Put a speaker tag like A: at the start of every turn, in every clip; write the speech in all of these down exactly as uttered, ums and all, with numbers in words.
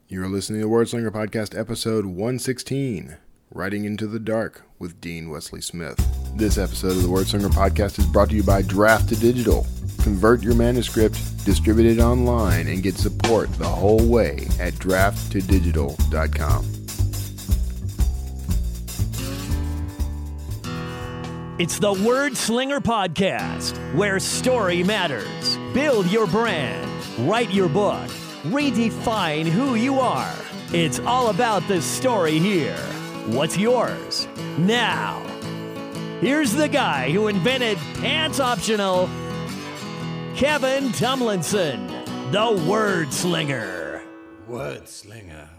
A: You're listening to the Wordslinger Podcast, episode one sixteen, Riding into the Dark with Dean Wesley Smith. This episode of the Wordslinger Podcast is brought to you by Draft to Digital. Convert your manuscript, distribute it online, and get support the whole way at draft to digital dot com.
B: It's the Wordslinger Podcast, where story matters. Build your brand, write your book, redefine who you are. It's all about the story here. What's yours? Now, here's the guy who invented Pants Optional, Kevin Tumlinson, the Wordslinger.
C: Wordslinger.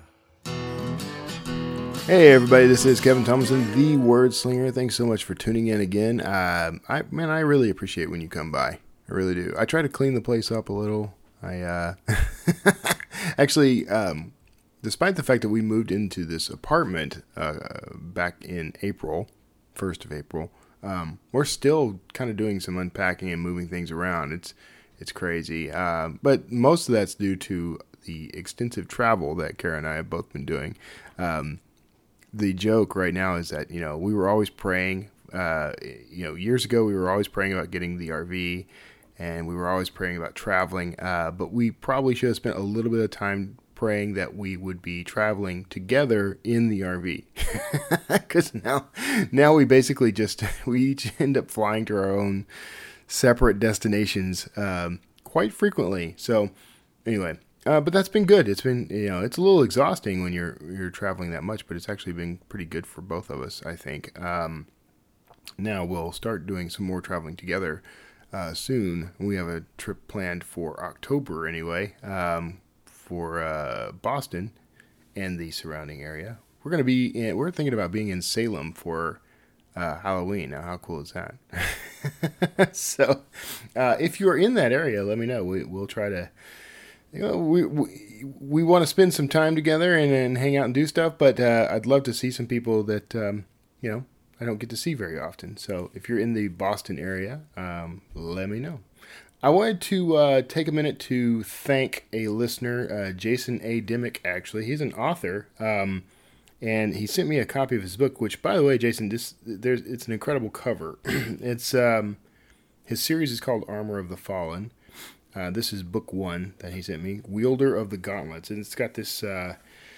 A: Hey everybody, this is Kevin Tumlinson, the Wordslinger. Thanks so much for tuning in again. Uh, I man, I really appreciate when you come by. I really do. I try to clean the place up a little. I uh, actually, um, despite the fact that we moved into this apartment uh, back in April, first of April, um, we're still kind of doing some unpacking and moving things around. It's it's crazy, uh, but most of that's due to the extensive travel that Kara and I have both been doing. Um, the joke right now is that, you know, we were always praying. Uh, you know, years ago we were always praying about getting the R V. And we were always praying about traveling, uh, but we probably should have spent a little bit of time praying that we would be traveling together in the R V. Because now, now we basically just, we each end up flying to our own separate destinations um, quite frequently. So anyway, uh, but that's been good. It's been, you know, it's a little exhausting when you're you're traveling that much, but it's actually been pretty good for both of us, I think. Um, now we'll start doing some more traveling together. Uh, soon. We have a trip planned for October anyway, um, for uh, Boston and the surrounding area. We're going to be in, we're thinking about being in Salem for uh, Halloween. Now, how cool is that? So, uh, if you're in that area, let me know. We, we'll try to, you know, we we, we want to spend some time together and, and hang out and do stuff, but uh, I'd love to see some people that, um, you know, I don't get to see very often. So if you're in the Boston area, um, let me know. I wanted to uh, take a minute to thank a listener, uh, Jason A. Dimmick, actually. He's an author, um, and he sent me a copy of his book, which, by the way, Jason, this there's it's an incredible cover. It's um, his series is called Armor of the Fallen. Uh, this is book one that he sent me, Wielder of the Gauntlets. And it's got this... Uh,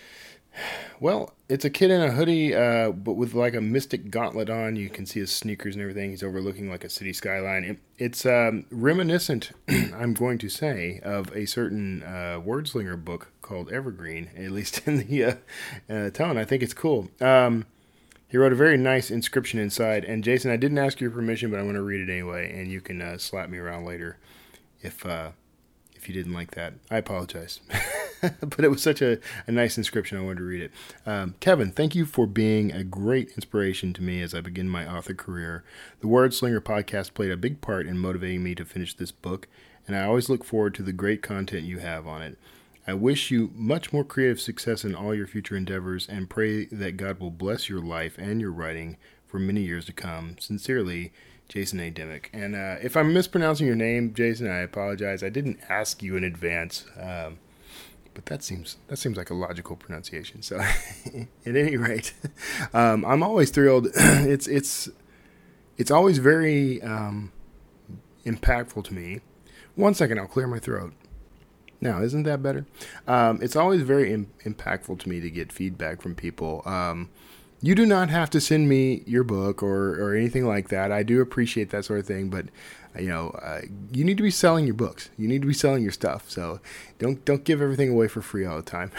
A: Well, it's a kid in a hoodie, uh, but with like a mystic gauntlet on. You can see his sneakers and everything. He's overlooking like a city skyline. It, it's um, reminiscent, I'm going to say, of a certain uh, Wordslinger book called Evergreen, at least in the uh, uh, tone. I think it's cool. Um, he wrote a very nice inscription inside. And Jason, I didn't ask your permission, but I'm going to read it anyway, and you can uh, slap me around later if uh, if you didn't like that. I apologize. But it was such a, a nice inscription, I wanted to read it. Um, Kevin, thank you for being a great inspiration to me as I begin my author career. The Wordslinger Podcast played a big part in motivating me to finish this book, and I always look forward to the great content you have on it. I wish you much more creative success in all your future endeavors and pray that God will bless your life and your writing for many years to come. Sincerely, Jason A. Dimmick. And uh, if I'm mispronouncing your name, Jason, I apologize. I didn't ask you in advance. Um, But that seems that seems like a logical pronunciation. So, at any rate, um, I'm always thrilled. it's it's it's always very um, impactful to me. One second, I'll clear my throat. Now, isn't that better? Um, it's always very im- impactful to me to get feedback from people. Um, you do not have to send me your book or or anything like that. I do appreciate that sort of thing, but you know, uh, you need to be selling your books. You need to be selling your stuff. So don't don't give everything away for free all the time.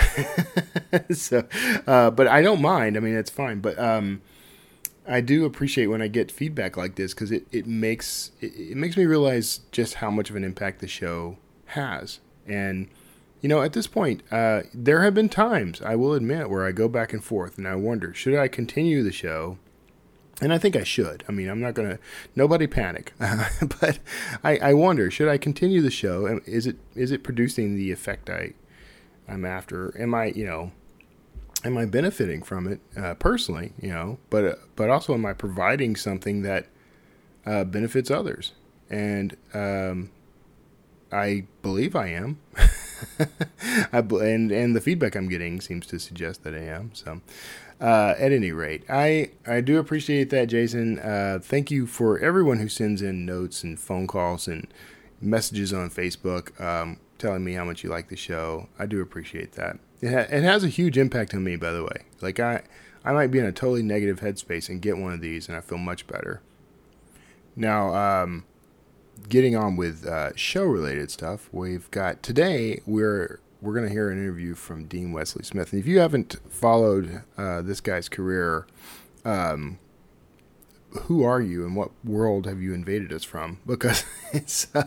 A: so, uh, but I don't mind. I mean, it's fine. But um, I do appreciate when I get feedback like this because it, it makes it, it makes me realize just how much of an impact the show has. And you know, at this point, uh, there have been times, I will admit, where I go back and forth and I wonder, should I continue the show? And I think I should. I mean, I'm not going to, nobody panic. Uh, but I, I wonder, should I continue the show? Is it is it producing the effect I, I'm after? Am I, you know, am I benefiting from it uh, personally, you know? But uh, but also am I providing something that uh, benefits others? And um, I believe I am. I, and and the feedback I'm getting seems to suggest that I am. So, uh, at any rate, I I do appreciate that, Jason. Uh, thank you for everyone who sends in notes and phone calls and messages on Facebook, um, telling me how much you like the show. I do appreciate that. It, ha- it has a huge impact on me, by the way. Like I I might be in a totally negative headspace and get one of these, and I feel much better. Now, um, getting on with uh, show-related stuff, we've got today. We're we're going to hear an interview from Dean Wesley Smith. And if you haven't followed uh, this guy's career, um, who are you and what world have you invaded us from? Because it's uh,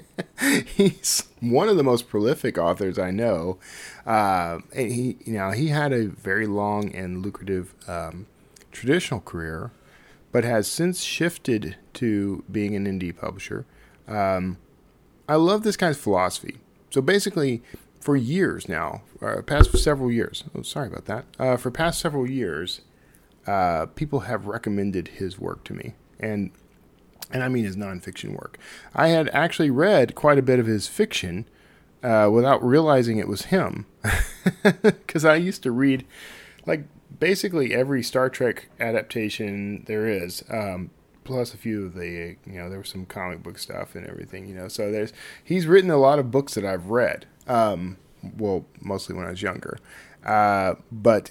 A: he's one of the most prolific authors I know. Uh, and he, you know, he had a very long and lucrative um, traditional career, but has since shifted to being an indie publisher. Um, I love this guy's philosophy. So basically, for years now, uh, past several years, oh, sorry about that, uh, for past several years, uh, people have recommended his work to me. And and I mean his nonfiction work. I had actually read quite a bit of his fiction uh, without realizing it was him. Because I used to read, like, basically every Star Trek adaptation there is, um, plus a few of the, you know, there was some comic book stuff and everything, you know. So there's he's written a lot of books that I've read, um, well, mostly when I was younger. Uh, but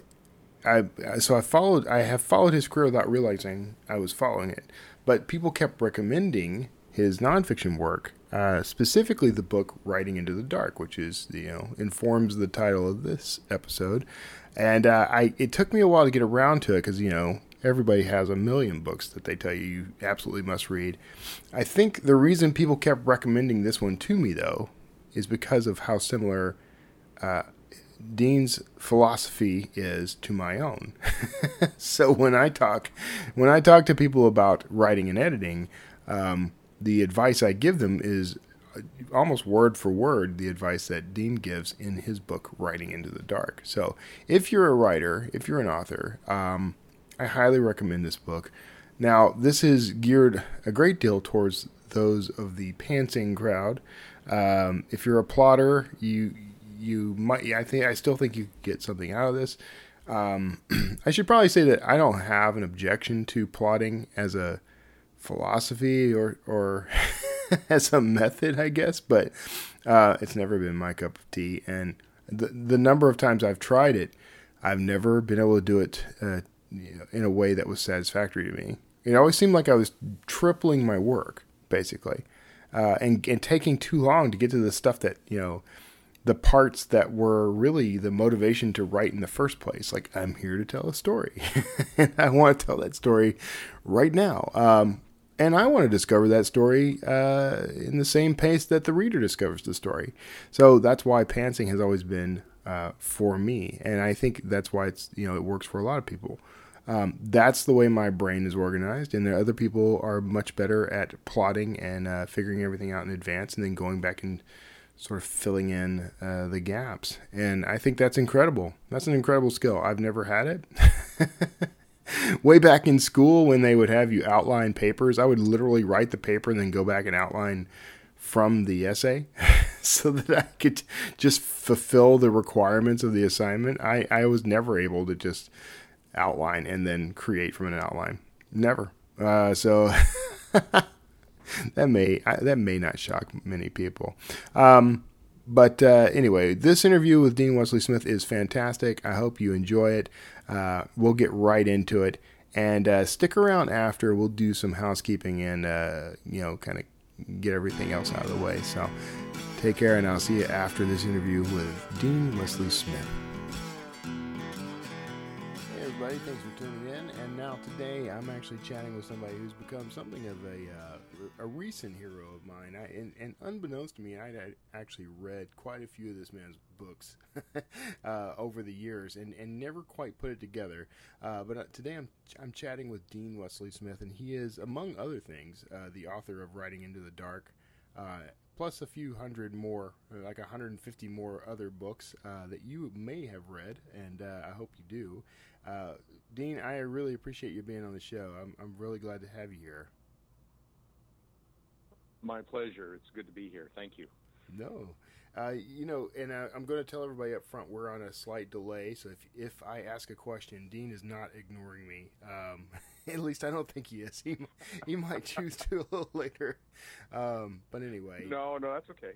A: I so I followed, I have followed his career without realizing I was following it. But people kept recommending his nonfiction work, uh, specifically the book Writing into the Dark, which is, you know, informs the title of this episode. And uh, I it took me a while to get around to it because, you know, everybody has a million books that they tell you you absolutely must read. I think the reason people kept recommending this one to me, though, is because of how similar uh, Dean's philosophy is to my own. So when I talk, when I talk to people about writing and editing, um, the advice I give them is almost word for word the advice that Dean gives in his book, Writing into the Dark. So if you're a writer, if you're an author, um, I highly recommend this book. Now, this is geared a great deal towards those of the pantsing crowd. Um, if you're a plotter, you you might. I think I still think you could get something out of this. Um, I should probably say that I don't have an objection to plotting as a philosophy or or as a method, I guess, but uh, it's never been my cup of tea. And the the number of times I've tried it, I've never been able to do it uh, you know, in a way that was satisfactory to me. It always seemed like I was tripling my work, basically, uh, and and taking too long to get to the stuff that, you know, the parts that were really the motivation to write in the first place. Like, I'm here to tell a story, and I want to tell that story right now. Um, and I want to discover that story uh, in the same pace that the reader discovers the story. So that's why pantsing has always been uh, for me, and I think that's why it's, you know, it works for a lot of people. Um, that's the way my brain is organized, and the other people are much better at plotting and uh, figuring everything out in advance, and then going back and sort of filling in uh, the gaps. And I think that's incredible. That's an incredible skill. I've never had it. Way back in school, when they would have you outline papers, I would literally write the paper and then go back and outline from the essay so that I could just fulfill the requirements of the assignment. I, I was never able to just outline and then create from an outline. Never. Uh, so that may that may not shock many people. Um, but uh, anyway, this interview with Dean Wesley Smith is fantastic. I hope you enjoy it. Uh, we'll get right into it. And uh, stick around after. We'll do some housekeeping and, uh, you know, kind of get everything else out of the way. So take care, and I'll see you after this interview with Dean Wesley Smith. Hey everybody, thanks for tuning in. And now today I'm actually chatting with somebody who's become something of a uh, a recent hero of mine. I, and, and unbeknownst to me, I would actually read quite a few of this man's books uh, over the years, and, and never quite put it together. Uh, but uh, today I'm I'm chatting with Dean Wesley Smith, and he is, among other things, uh, the author of Writing into the Dark, uh, plus a few hundred more, like one hundred fifty more other books uh, that you may have read, and uh, I hope you do. Uh, Dean, I really appreciate you being on the show. I'm I'm really glad to have you here.
D: My pleasure. It's good to be here. Thank you.
A: No, uh, you know, and uh, I'm going to tell everybody up front we're on a slight delay. So if if I ask a question, Dean is not ignoring me. Um, at least I don't think he is. He he might choose to a little later. Um, but anyway,
D: No, no, that's okay.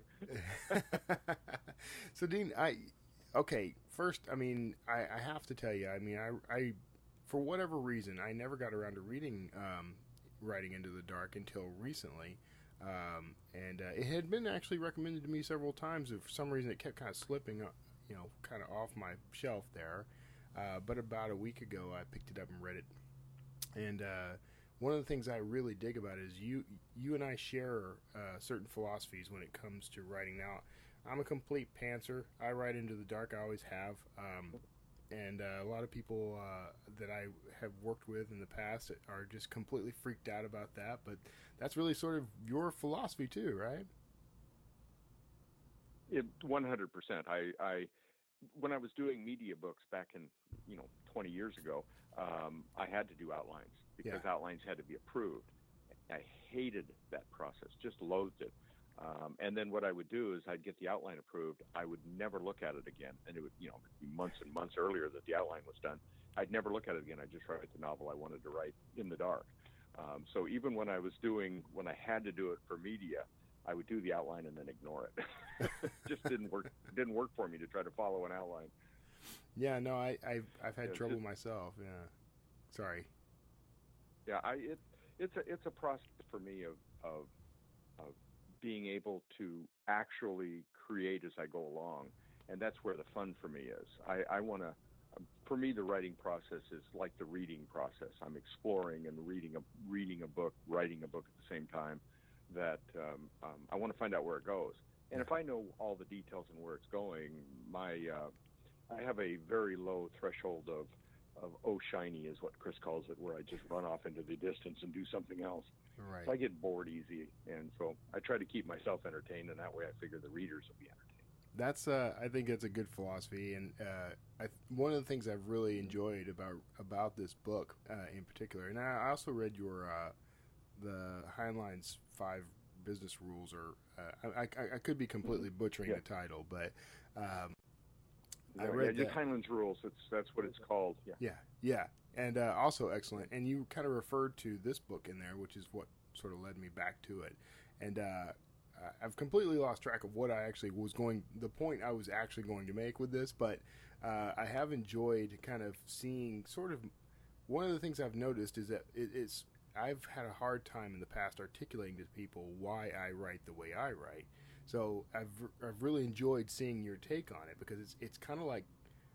A: so Dean, I okay. First, I mean, I, I have to tell you. I mean, I I for whatever reason, I never got around to reading um, Writing Into the Dark until recently. Um, and uh, it had been actually recommended to me several times, and for some reason it kept kind of slipping, uh, you know, kind of off my shelf there. Uh, but about a week ago, I picked it up and read it. And uh, one of the things I really dig about it is you, you and I share uh, certain philosophies when it comes to writing. Now, I'm a complete pantser. I write into the dark. I always have. Um, And uh, a lot of people uh, that I have worked with in the past are just completely freaked out about that. But that's really sort of your philosophy too, right?
D: It, one hundred percent. I, I, when I was doing media books back in, you know, twenty years ago, um, I had to do outlines because
A: Yeah.
D: outlines had to be approved. I hated that process, just loathed it. Um, and then what I would do is I'd get the outline approved. I would never look at it again. And it would, you know, be months and months earlier that the outline was done. I'd never look at it again. I'd just write the novel I wanted to write in the dark. Um, so even when I was doing, when I had to do it for media, I would do the outline and then ignore it. Just didn't work, didn't work for me to try to follow an outline.
A: Yeah, no, I, I've, I've had
D: Yeah,
A: trouble
D: just-
A: myself. Yeah. Sorry.
D: Yeah, I, it, it's a, it's a process for me of, of, of, being able to actually create as I go along. And that's where the fun for me is. I, I want to, for me, the writing process is like the reading process. I'm exploring and reading a, reading a book, writing a book at the same time that um, um, I want to find out where it goes. And if I know all the details and where it's going, my, uh, I have a very low threshold of, of oh shiny is what Chris calls it, where I just run off into the distance and do something else.
A: Right.
D: So I get bored easy, and so I try to keep myself entertained, and that way I figure the readers will be entertained.
A: That's uh, I think that's a good philosophy, and uh, I, one of the things I've really enjoyed about about this book uh, in particular, and I also read your uh, the Heinlein's Five Business Rules, or uh, I, I, I could be completely butchering
D: Yeah.
A: the title, but um, I
D: Yeah,
A: read
D: yeah,
A: that.
D: Heinlein's Rules. It's that's what it's called. Yeah.
A: Yeah, yeah, and uh, also excellent. And you kind of referred to this book in there, which is what sort of led me back to it. And uh, I've completely lost track of what I actually was going, the point I was actually going to make with this. But uh, I have enjoyed kind of seeing sort of one of the things I've noticed is that it, it's I've had a hard time in the past articulating to people why I write the way I write. So I've I've really enjoyed seeing your take on it, because it's it's kind of like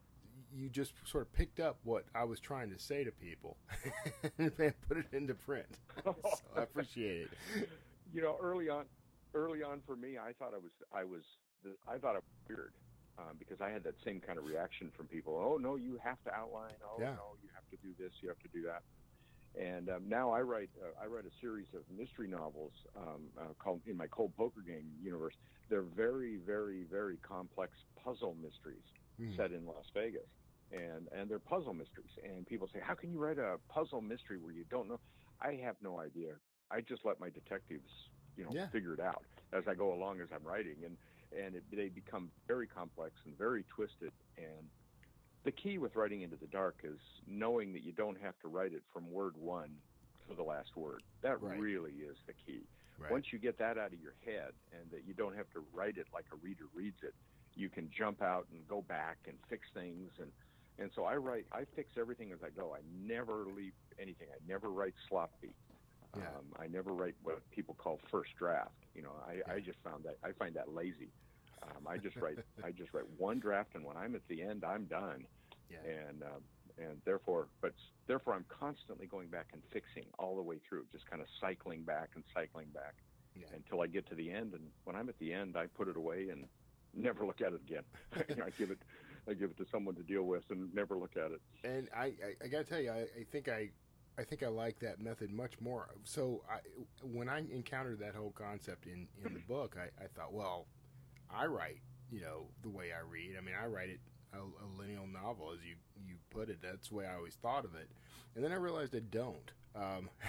A: you just sort of picked up what I was trying to say to people and put it into print. So I appreciate it.
D: You know, early on, early on for me, I thought I was, I was, I thought I was weird um, because I had that same kind of reaction from people. Oh no, you have to outline. Oh
A: Yeah.
D: no, you have to do this. You have to do that. And um, now I write, uh, I write a series of mystery novels um, uh, called in my Cold Poker Game universe. They're very, very, very complex puzzle mysteries
A: Mm.
D: set in Las Vegas. And, and they're puzzle mysteries. And people say, how can you write a puzzle mystery where you don't know? I have no idea. I just let my detectives, you know,
A: Yeah.
D: figure it out as I go along as I'm writing. And, and it, they become very complex and very twisted. And the key with writing into the dark is knowing that you don't have to write it from word one to the last word. That
A: Right.
D: really is the key.
A: Right.
D: Once you get that out of your head and that you don't have to write it like a reader reads it, you can jump out and go back and fix things. And, and so I write, I fix everything as I go. I never leave anything. I never write sloppy.
A: Yeah.
D: Um, I never write what people call first draft. You know, I, I just found that, I find that lazy. Um, I just write, I just write one draft, and when I'm at the end, I'm done.
A: Yeah.
D: And, um, and therefore, but therefore I'm constantly going back and fixing all the way through, just kind of cycling back and cycling back
A: Yeah.
D: until I get to the end. And when I'm at the end, I put it away and never look at it again. You know, I give it, I give it to someone to deal with and never look at it.
A: And I, I, I got to tell you, I, I think I, I think I like that method much more. So I, when I encountered that whole concept in, in the book, I, I thought, well, I write, you know, the way I read. I mean, I write it a, a lineal novel, as you, you put it. That's the way I always thought of it. And then I realized I don't,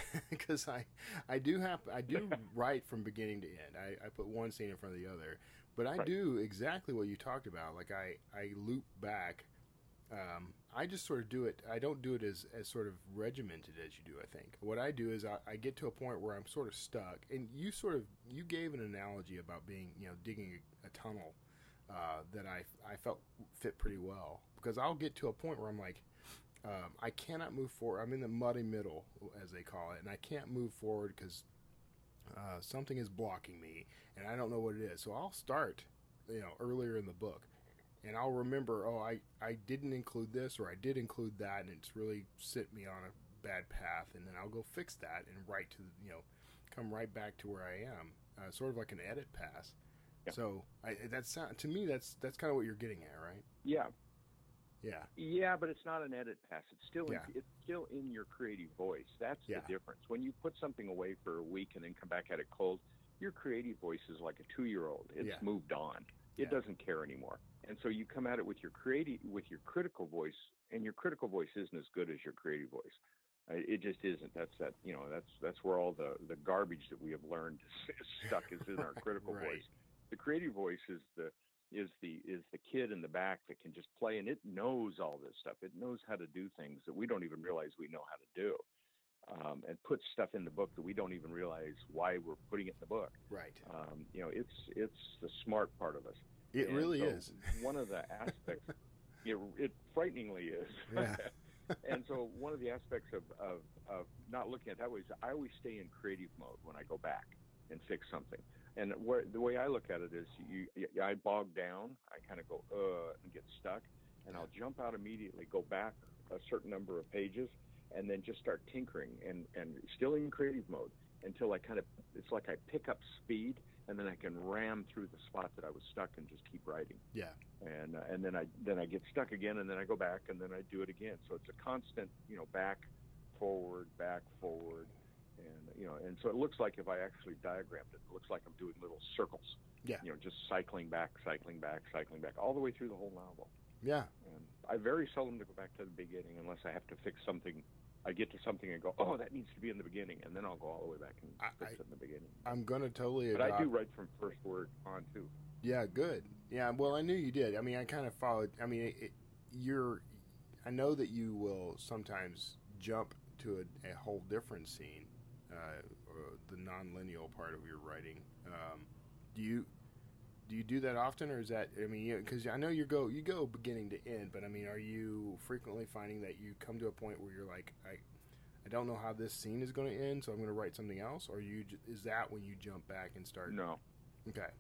A: because I, I do have, I do write from beginning to end. I, I put one scene in front of the other, But I
D: Right.
A: do exactly what you talked about. Like I, I loop back. Um, I just sort of do it. I don't do it as, as sort of regimented as you do, I think. What I do is I, I get to a point where I'm sort of stuck. And you sort of, you gave an analogy about being, you know, digging a, a tunnel uh, that I, I felt fit pretty well. Because I'll get to a point where I'm like, um, I cannot move forward. I'm in the muddy middle, as they call it. And I can't move forward because uh, something is blocking me. And I don't know what it is. So I'll start, you know, earlier in the book. And I'll remember, oh, I, I didn't include this or I did include that, and it's really sent me on a bad path. And then I'll go fix that and write to, you know, come right back to where I am, uh, sort of like an edit pass.
D: Yeah.
A: So I, that's to me, that's that's kind of what you're getting at, right?
D: Yeah.
A: Yeah.
D: Yeah, but it's not an edit pass. It's still
A: Yeah.
D: in, it's still in your creative voice. That's
A: Yeah.
D: the difference. When you put something away for a week and then come back at it cold, your creative voice is like a two-year-old. It's
A: Yeah.
D: moved on. It
A: Yeah.
D: doesn't care anymore. And so you come at it with your creative, with your critical voice, and your critical voice isn't as good as your creative voice. Uh, It just isn't. That's that. You know, that's that's where all the, the garbage that we have learned is, is stuck is in our critical
A: Right.
D: voice. The creative voice is the is the is the kid in the back that can just play, and it knows all this stuff. It knows how to do things that we don't even realize we know how to do, um, and put stuff in the book that we don't even realize why we're putting it in the book.
A: Right.
D: Um, you know, it's it's the smart part of us.
A: It
D: And
A: really
D: so
A: is.
D: One of the aspects, it, it frighteningly is.
A: Yeah.
D: And so one of the aspects of, of, of not looking at it that way is I always stay in creative mode when I go back and fix something. And where, the way I look at it is you, I bog down, I kind of go, uh, and get stuck, and I'll jump out immediately, go back a certain number of pages, and then just start tinkering and, and still in creative mode until I kind of, it's like I pick up speed, and then I can ram through the spot that I was stuck and just keep writing.
A: Yeah.
D: And uh, and then I then I get stuck again, and then I go back, and then I do it again. So it's a constant, you know, back, forward, back, forward, and you know, and so it looks like if I actually diagrammed it, it looks like I'm doing little circles.
A: Yeah.
D: You know, just cycling back, cycling back, cycling back, all the way through the whole novel.
A: Yeah.
D: And I very seldom to go back to the beginning unless I have to fix something. I get to something and go, oh, that needs to be in the beginning, and then I'll go all the way back and
A: I-
D: fix
A: I-
D: it in the beginning.
A: I'm gonna totally.
D: But
A: adopt...
D: I do write from first word on too.
A: Yeah, good. Yeah, well, I knew you did. I mean, I kind of followed. I mean, it, it, you're. I know that you will sometimes jump to a, a whole different scene, uh, or the non-lineal part of your writing. Um, do you do you do that often, or is that? I mean, because I know you go you go beginning to end, but I mean, are you frequently finding that you come to a point where you're like, I. I don't know how this scene is going to end, so I'm going to write something else. Or you j- is that when you jump back and start?
D: No,
A: Okay.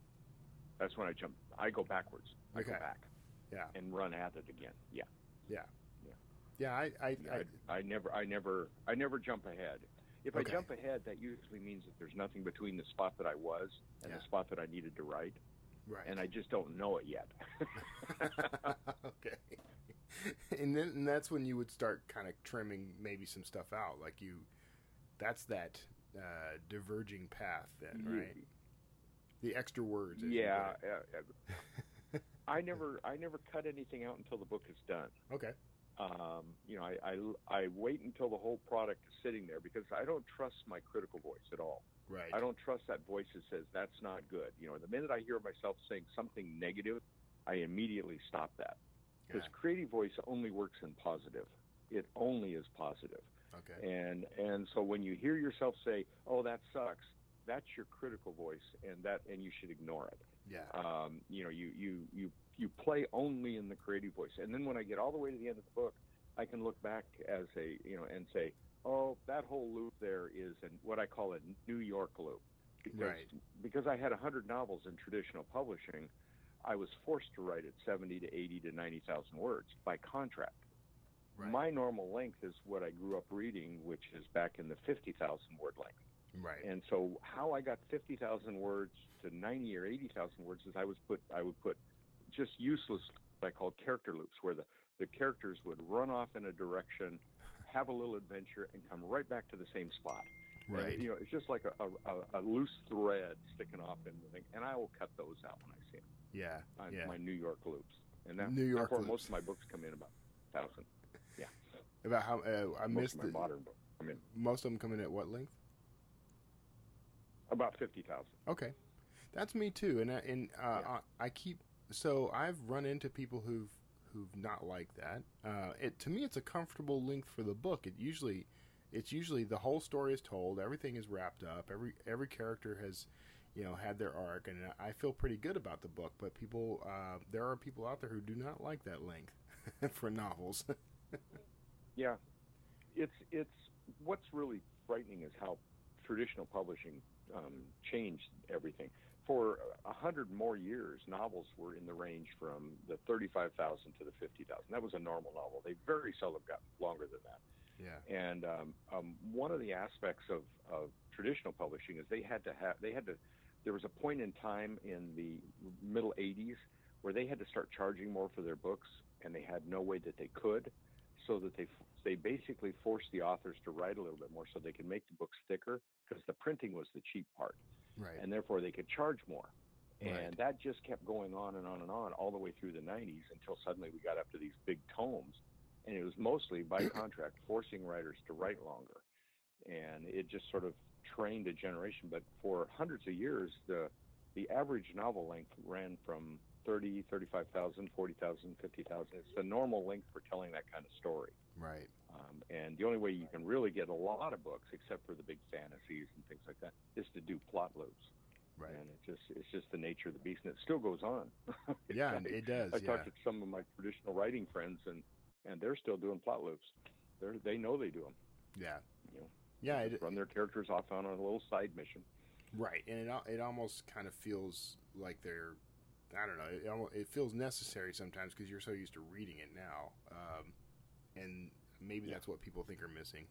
D: that's when I jump. I go backwards. I
A: Okay.
D: go back
A: Yeah.
D: and run at it again. Yeah.
A: Yeah.
D: Yeah.
A: Yeah. I. I, I,
D: I, I never, I never, I never jump ahead. If
A: Okay.
D: I jump ahead, that usually means that there's nothing between the spot that I was and
A: Yeah.
D: the spot that I needed to write,
A: right.
D: and I just don't know it yet.
A: Okay. And then and that's when you would start kind of trimming maybe some stuff out, like you. That's that uh, diverging path, then, right? The extra words. as you
D: yeah.
A: put it.
D: uh, uh, I never, I never cut anything out until the book is done.
A: Okay.
D: Um, you know, I, I, I wait until the whole product is sitting there because I don't trust my critical voice at all.
A: Right.
D: I don't trust that voice that says that's not good. You know, the minute I hear myself saying something negative, I immediately stop that. Because
A: Yeah.
D: creative voice only works in positive. It only is positive.
A: Okay.
D: And and so when you hear yourself say, "Oh, that sucks," that's your critical voice, and that and you should ignore it.
A: Yeah.
D: Um, you know, you, you, you, you play only in the creative voice. And then when I get all the way to the end of the book, I can look back as a, you know, and say, oh, that whole loop there is an, what I call a New York loop. Because,
A: Right.
D: because I had one hundred novels in traditional publishing, I was forced to write at seventy to eighty to ninety thousand words by contract.
A: Right.
D: My normal length is what I grew up reading, which is back in the fifty thousand word length.
A: Right.
D: And so how I got fifty thousand words to ninety or eighty thousand words is I was put I would put just useless what I called character loops, where the, the characters would run off in a direction, have a little adventure, and come right back to the same spot.
A: Right.
D: And, you know, it's just like a, a, a loose thread sticking off in the thing, and I will cut those out when I see them.
A: yeah.
D: On
A: Yeah.
D: my New York loops, and that,
A: New York
D: therefore
A: loops.
D: most of my books come in about thousand. Yeah,
A: About how uh, I
D: most
A: missed
D: of my
A: the,
D: modern books come in
A: most of them come in at what length?
D: about fifty thousand.
A: Okay. That's me too, and I, and uh,
D: Yeah.
A: I, I keep so I've run into people who've who've not liked that. Uh, it to me, it's a comfortable length for the book. It usually, it's usually the whole story is told, everything is wrapped up, every every character has, you know, had their arc, and I feel pretty good about the book. But people, uh, there are people out there who do not like that length for novels.
D: Yeah, it's it's what's really frightening is how traditional publishing um, changed everything. For a hundred more years, novels were in the range from the thirty-five thousand to the fifty thousand. That was a normal novel. They very seldom got longer than that.
A: Yeah.
D: And um, um, one of the aspects of, of traditional publishing is they had to have they had to. There was a point in time in the middle eighties where they had to start charging more for their books, and they had no way that they could, so that they they basically forced the authors to write a little bit more so they could make the books thicker, because the printing was the cheap part.
A: Right.
D: And therefore they could charge more. And
A: Right.
D: that just kept going on and on and on all the way through the nineties until suddenly we got up to these big tomes. And it was mostly by contract forcing writers to write longer. And it just sort of trained a generation. But for hundreds of years, the the average novel length ran from thirty, thirty-five thousand, forty thousand, fifty thousand. It's the normal length for telling that kind of story.
A: Right.
D: Um, and the only way you can really get a lot of books, except for the big fantasies and things like that, is to do plot loops.
A: Right.
D: And it just it's just the nature of the beast, and it still goes on. It's
A: Yeah,
D: funny.
A: it does,
D: I
A: yeah.
D: talked to some of my traditional writing friends, and, and they're still doing plot loops. They're they know they do them.
A: Yeah.
D: You know,
A: Yeah.
D: just
A: It,
D: run their characters off on a little side mission.
A: Right, and it al- it almost kind of feels like they're, I don't know, it, almost, it feels necessary sometimes because you're so used to reading it now, um, and maybe
D: Yeah.
A: that's what people think are missing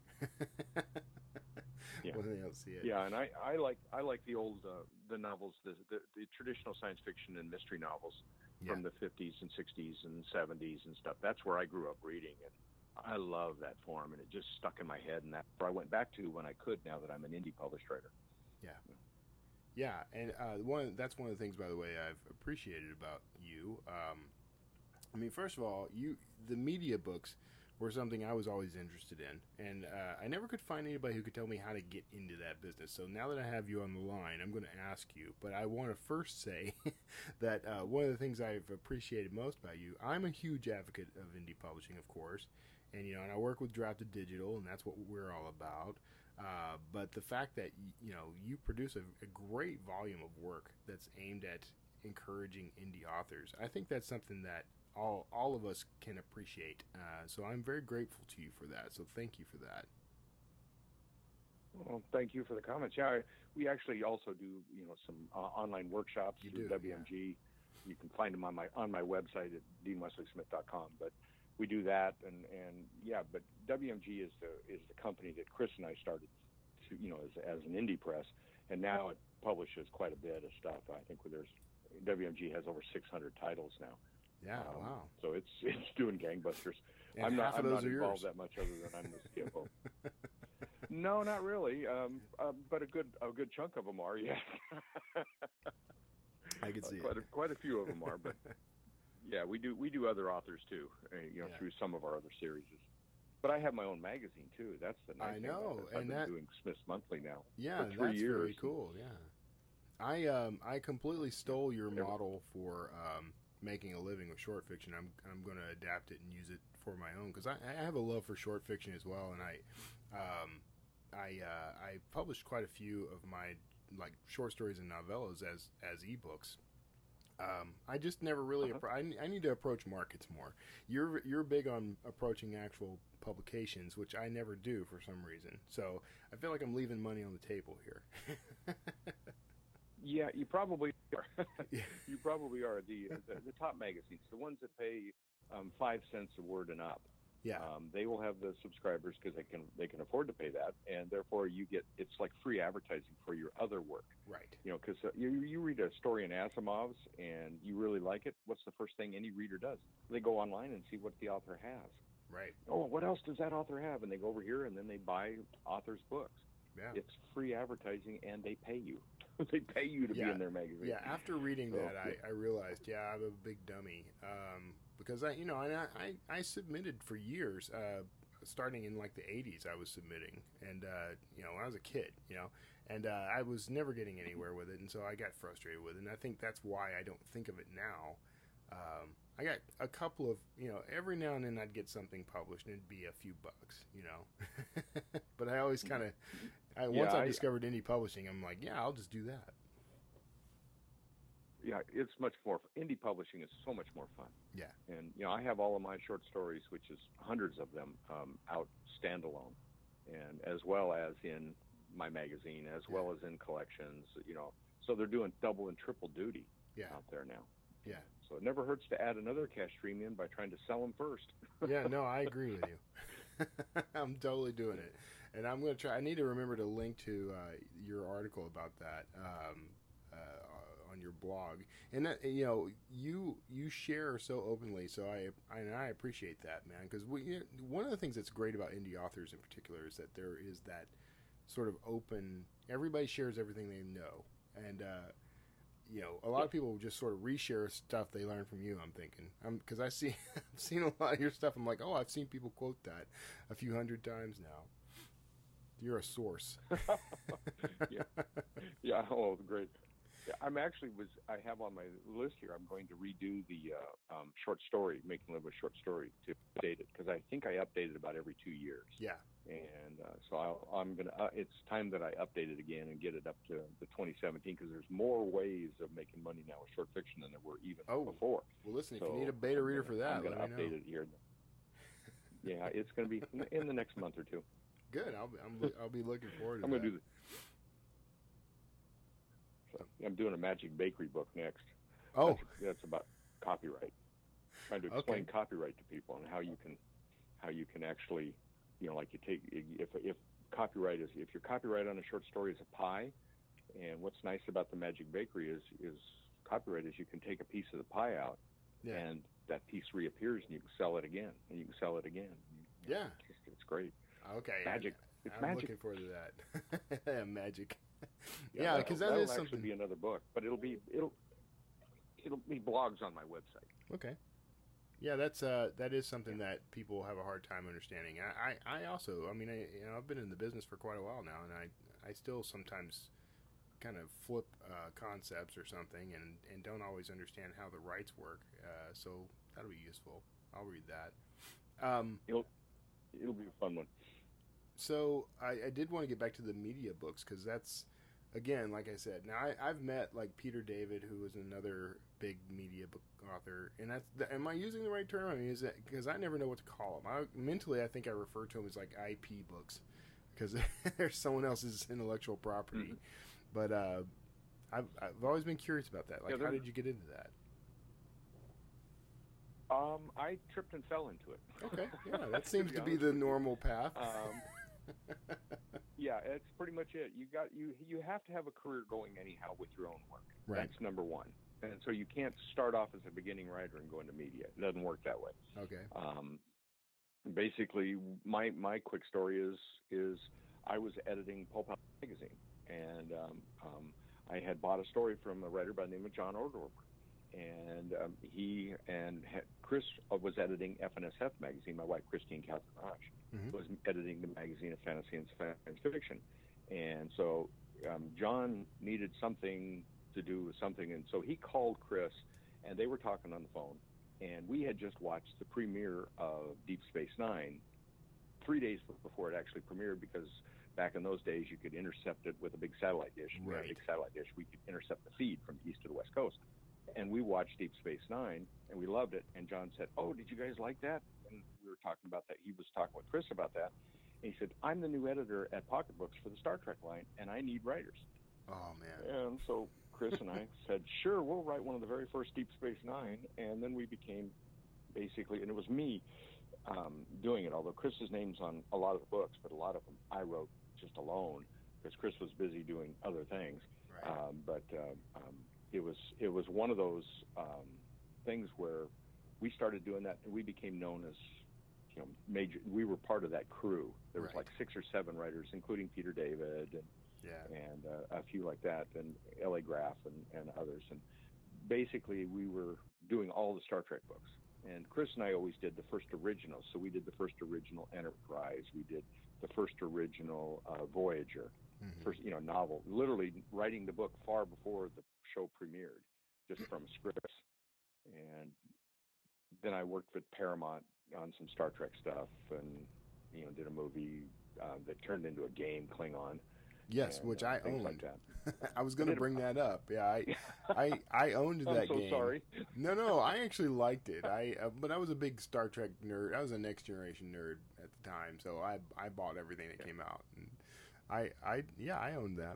D: Yeah.
A: when they don't see it.
D: Yeah, and I, I like I like the old uh, the novels, the, the the traditional science fiction and mystery novels from
A: Yeah.
D: the fifties and sixties and seventies and stuff. That's where I grew up reading, and I love that form, and it just stuck in my head, and that's where I went back to when I could. Now that I'm an indie published writer.
A: Yeah. Yeah, and uh, one that's one of the things, by the way, I've appreciated about you. Um, I mean, first of all, you the media books were something I was always interested in, and uh, I never could find anybody who could tell me how to get into that business. So now that I have you on the line, I'm going to ask you. But I want to first say that uh, one of the things I've appreciated most about you, I'm a huge advocate of indie publishing, of course, and you know, and I work with Drafted Digital, and that's what we're all about. Uh, but the fact that you know you produce a, a great volume of work that's aimed at encouraging indie authors, I think that's something that all all of us can appreciate. Uh, so I'm very grateful to you for that. So thank you for that.
D: Well, thank you for the comments. Yeah, I, we actually also do, you know, some uh, online workshops
A: You
D: through
A: do,
D: W M G. You can find them on my on my website at dean wesley smith dot com. But we do that, and, and yeah, but W M G is the is the company that Chris and I started, to, you know, as as an indie press, and now it publishes quite a bit of stuff. I think there's W M G has over six hundred titles now.
A: Yeah,
D: Um,
A: wow.
D: So it's it's doing gangbusters.
A: And
D: I'm not
A: half of
D: I'm
A: those
D: not
A: are
D: involved
A: yours.
D: that much other than I'm the C F O. No, not really. Um, uh, but a good a good chunk of them are. Yeah.
A: I can see
D: quite
A: it.
D: a, quite a few of them are, but yeah, we do we do other authors too. Uh, you know,
A: Yeah.
D: through some of our other series. But I have my own magazine too. That's the nice
A: I
D: thing
A: know,
D: about this. I've
A: and
D: been
A: that-
D: doing Smith's Monthly now
A: Yeah,
D: for three
A: that's
D: years.
A: very cool. Yeah, I um I completely stole your
D: Yeah.
A: model for um, making a living with short fiction. I'm I'm going to adapt it and use it for my own because I, I have a love for short fiction as well, and I um I uh, I published quite a few of my like short stories and novellas as as ebooks. Um, I just never really.
D: Uh-huh.
A: appro- I, I need to approach markets more. You're you're big on approaching actual publications, which I never do for some reason. So I feel like I'm leaving money on the table here.
D: Yeah, you probably are. You probably are. The, the the top magazines, the ones that pay um, five cents a word and up,
A: Yeah,
D: um, they will have the subscribers because they can they can afford to pay that, and therefore you get it's like free advertising for your other work.
A: right.
D: You know, because uh, you you read a story in Asimov's and you really like it. What's the first thing any reader does? They go online and see what the author has.
A: Right.
D: Oh, what else does that author have? And they go over here and then they buy authors' books.
A: Yeah.
D: It's free advertising, and they pay you. They pay you to
A: Yeah.
D: be in their magazine.
A: Yeah, after reading
D: So,
A: that, I,
D: yeah.
A: I realized, yeah, I'm a big dummy. Um, because I, you know, I, I, I submitted for years, uh, starting in like the eighties, I was submitting, and uh, you know, when I was a kid, you know, and uh, I was never getting anywhere with it, and so I got frustrated with it, and I think that's why I don't think of it now. Um, I got a couple of, you know, every now and then I'd get something published, and it'd be a few bucks, you know, but I always kind of, I, once
D: Yeah,
A: I
D: I-
A: discovered indie publishing, I'm like, yeah, I'll just do that.
D: Yeah, it's much more. Indie publishing is so much more fun.
A: Yeah,
D: And you know, I have all of my short stories, which is hundreds of them, um, out standalone, and as well as in my magazine, as well as in collections. You know, so they're doing double and triple duty
A: yeah,
D: out there now.
A: yeah.
D: So it never hurts to add another cash stream in by trying to sell them first.
A: Yeah, no, I agree with you. I'm totally doing it, and I'm going to try. I need to remember to link to uh, your article about that um, uh, on your blog, and that, you know, you you share so openly. So I I, and I appreciate that, man, because we you know, one of the things that's great about indie authors in particular is that there is that sort of open. Everybody shares everything they know, and uh, you know, a lot of people just sort of reshare stuff they learn from you. I'm thinking, I'm because I see, I've seen a lot of your stuff. I'm like, oh, I've seen people quote that a few hundred times now. You're a source.
D: yeah, yeah. Oh, great. Yeah, I'm actually was. I have on my list here. I'm going to redo the uh, um, short story, making live with short story, to update it because I think I update it about every two years.
A: Yeah,
D: And uh, so I'll, I'm gonna. Uh, it's time that I update it again and get it up to the twenty seventeen because there's more ways of making money now with short fiction than there were even
A: Oh,
D: before.
A: well, listen, if
D: So
A: you need a beta
D: I'm
A: reader
D: gonna-
A: for that,
D: I'm
A: let
D: going to
A: me
D: update
A: know.
D: it here. Yeah, it's going to be in the, in the next month or two.
A: Good. I'll be, I'm, I'll be looking forward to
D: I'm
A: that.
D: going to do the. So I'm doing a Magic Bakery book next.
A: Oh,
D: That's, that's about copyright. Trying to explain
A: Okay.
D: copyright to people and how you can, how you can actually, you know, like you take if if copyright is if your copyright on a short story is a pie, and what's nice about the Magic Bakery is is copyright is you can take a piece of the pie out,
A: yeah,
D: and that piece reappears and you can sell it again and you can sell it again.
A: yeah.
D: It's, it's great.
A: Okay,
D: Magic. It's
A: I'm
D: magic.
A: looking forward to that. Magic. Yeah, because
D: that'll-
A: that is
D: that'll actually
A: something.
D: be another book, but it'll be it'll it'll be blogs on my website.
A: Okay. Yeah, that's uh, that is something that people have a hard time understanding. I, I, I also, I mean, I, you know, I've been in the business for quite a while now, and I, I still sometimes kind of flip uh, concepts or something, and, and don't always understand how the rights work. Uh, so that'll be useful. I'll read that. Um,
D: It'll it'll be a fun one.
A: So I, I did want to get back to the media books because that's, again, like I said, now I, I've met like Peter David, who is another big media book author, and that's am I using the right term? I mean, is that because I never know what to call them? I, mentally, I think I refer to them as like I P books because they're someone else's intellectual property.
D: Mm-hmm.
A: But uh, I've I've always been curious about that. Like,
D: Yeah,
A: how
D: they're-
A: did you get into that?
D: Um, I tripped and fell into it.
A: Okay, yeah, that seems
D: be
A: to be
D: honest
A: the
D: with you.
A: normal path.
D: Um, yeah, it's pretty much it. You got you you have to have a career going anyhow with your own work.
A: Right.
D: That's number one. And so you can't start off as a beginning writer and go into media. It doesn't work that way.
A: Okay,
D: Um, basically, my my quick story is is I was editing Pulp House magazine, and um, um, I had bought a story from a writer by the name of John Ordorber, and um, he and ha- Chris was editing F N S F magazine. My wife Christine Catherine Raj
A: Mhm.
D: was editing the magazine of fantasy and science fiction, and so um, John needed something to do with something, and so he called Chris, and they were talking on the phone. And we had just watched the premiere of Deep Space Nine three days before it actually premiered, because back in those days you could intercept it with a big satellite dish. And we had a
A: Right.
D: big satellite dish. We could intercept the feed from the east to the west coast. And we watched Deep Space Nine, and we loved it. And John said, "Oh, did you guys like that?" And we were talking about that. He was talking with Chris about that. And he said, "I'm the new editor at Pocket Books for the Star Trek line, and I need writers."
A: oh man,
D: And so Chris and I said, sure, we'll write one of the very first Deep Space Nine. And then we became basically, and it was me um, doing it, although Chris's name's on a lot of the books, but a lot of them I wrote just alone because Chris was busy doing other things.
A: Right.
D: Um, but um, um, it was it was one of those um, things where we started doing that, and we became known as, you know, major. We were part of that crew. There was
A: Right.
D: like six or seven writers, including Peter David and
A: yeah,
D: and uh, a few like that, and L A Graff and, and others. And basically, we were doing all the Star Trek books. And Chris and I always did the first original. So we did the first original Enterprise. We did the first original uh, Voyager, mm-hmm. first you know novel. Literally writing the book far before the show premiered, just from scripts. And then I worked with Paramount on some Star Trek stuff, and you know did a movie uh, that turned into a game, Klingon.
A: Yes,
D: and,
A: which
D: uh,
A: I
D: things
A: owned.
D: Like that.
A: I was going to bring that up. Yeah, I, I, I owned that
D: I'm so
A: game.
D: sorry.
A: No, no, I actually liked it. I, uh, but I was a big Star Trek nerd. I was a Next Generation nerd at the time, so I, I bought everything that yeah. came out. And I, I, yeah, I owned that.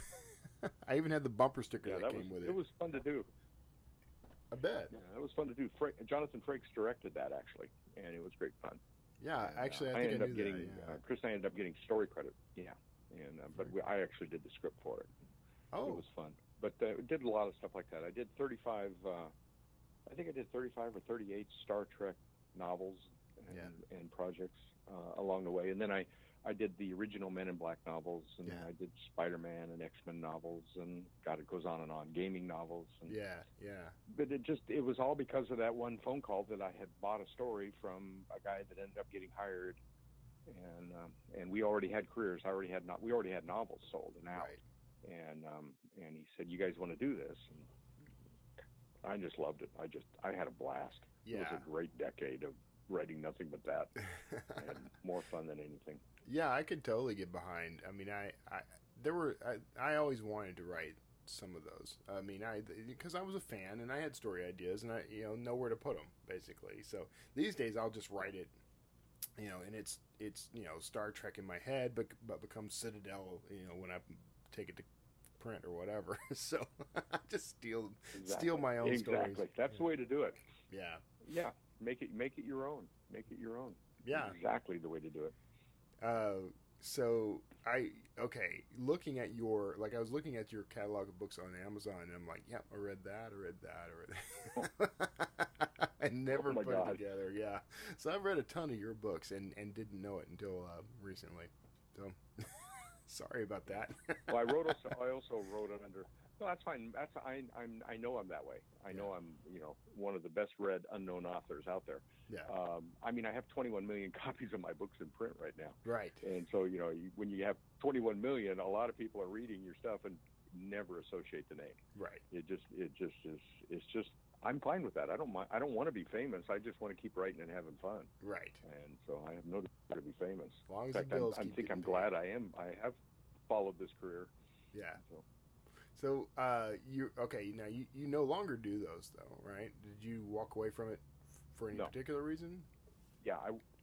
A: I even had the bumper sticker
D: yeah,
A: that,
D: that
A: came
D: was,
A: with it.
D: It was fun to do.
A: I bet.
D: Yeah, it was fun to do. Fra- Jonathan Frakes directed that actually, and it was great fun.
A: Yeah,
D: and,
A: actually,
D: uh,
A: I think I,
D: ended
A: I
D: up
A: knew
D: getting.
A: that, yeah.
D: uh, Chris and I ended up getting story credit. Yeah, and uh, but we, I actually did the script for it.
A: Oh,
D: it was fun. But uh, did a lot of stuff like that. I did thirty-five. Uh, I think I did thirty-five or thirty-eight Star Trek novels and,
A: yeah.
D: and projects uh, along the way, and then I. I did the original Men in Black novels, and
A: yeah.
D: I did Spider-Man and X-Men novels, and God, it goes on and on. Gaming novels. And,
A: yeah, yeah.
D: But it just, it was all because of that one phone call that I had bought a story from a guy that ended up getting hired, and um, and we already had careers. I already had not, we already had novels sold and out,
A: right.
D: and um, and he said, "You guys want to do this?" And I just loved it. I just, I had a blast.
A: Yeah.
D: It was a great decade of writing nothing but that, and more fun than anything.
A: Yeah, I could totally get behind. I mean, I, I there were I, I always wanted to write some of those. I mean, I because I was a fan and I had story ideas and I you know know where to put them basically. So these days I'll just write it, you know, and it's it's you know Star Trek in my head, but but becomes Citadel, you know, when I take it to print or whatever. So I just steal
D: exactly.
A: steal my own
D: exactly.
A: stories.
D: Exactly, that's
A: yeah.
D: the way to do it.
A: Yeah,
D: yeah. Make it make it your own. Make it your own.
A: Yeah,
D: exactly the way to do it.
A: Uh, so I okay, looking at your like I was looking at your catalog of books on Amazon, and I'm like, yep, I read that, I read that, I read that. I never
D: oh my
A: put
D: God.
A: it together. Yeah, so I've read a ton of your books and, and didn't know it until uh, recently. So sorry about that.
D: Well, I wrote also, I also wrote it under. No, that's fine. That's I I'm I know I'm that way. I know
A: yeah.
D: I'm you know one of the best read unknown authors out there.
A: Yeah.
D: Um, I mean, I have twenty-one million copies of my books in print right now.
A: Right.
D: And so you know you, when you have twenty-one million, a lot of people are reading your stuff and never associate the name.
A: Right.
D: It just it just is it's just I'm fine with that. I don't mind. I don't want to be famous. I just want to keep writing and having fun.
A: Right.
D: And so I have no desire to be famous.
A: As long as
D: in fact,
A: the bills
D: I'm, I
A: keep
D: think I'm
A: getting
D: glad I am. I have followed this career.
A: Yeah.
D: So.
A: So, uh, you okay? Now you, you no longer do those though, right? Did you walk away from it for any
D: no.
A: particular reason?
D: Yeah,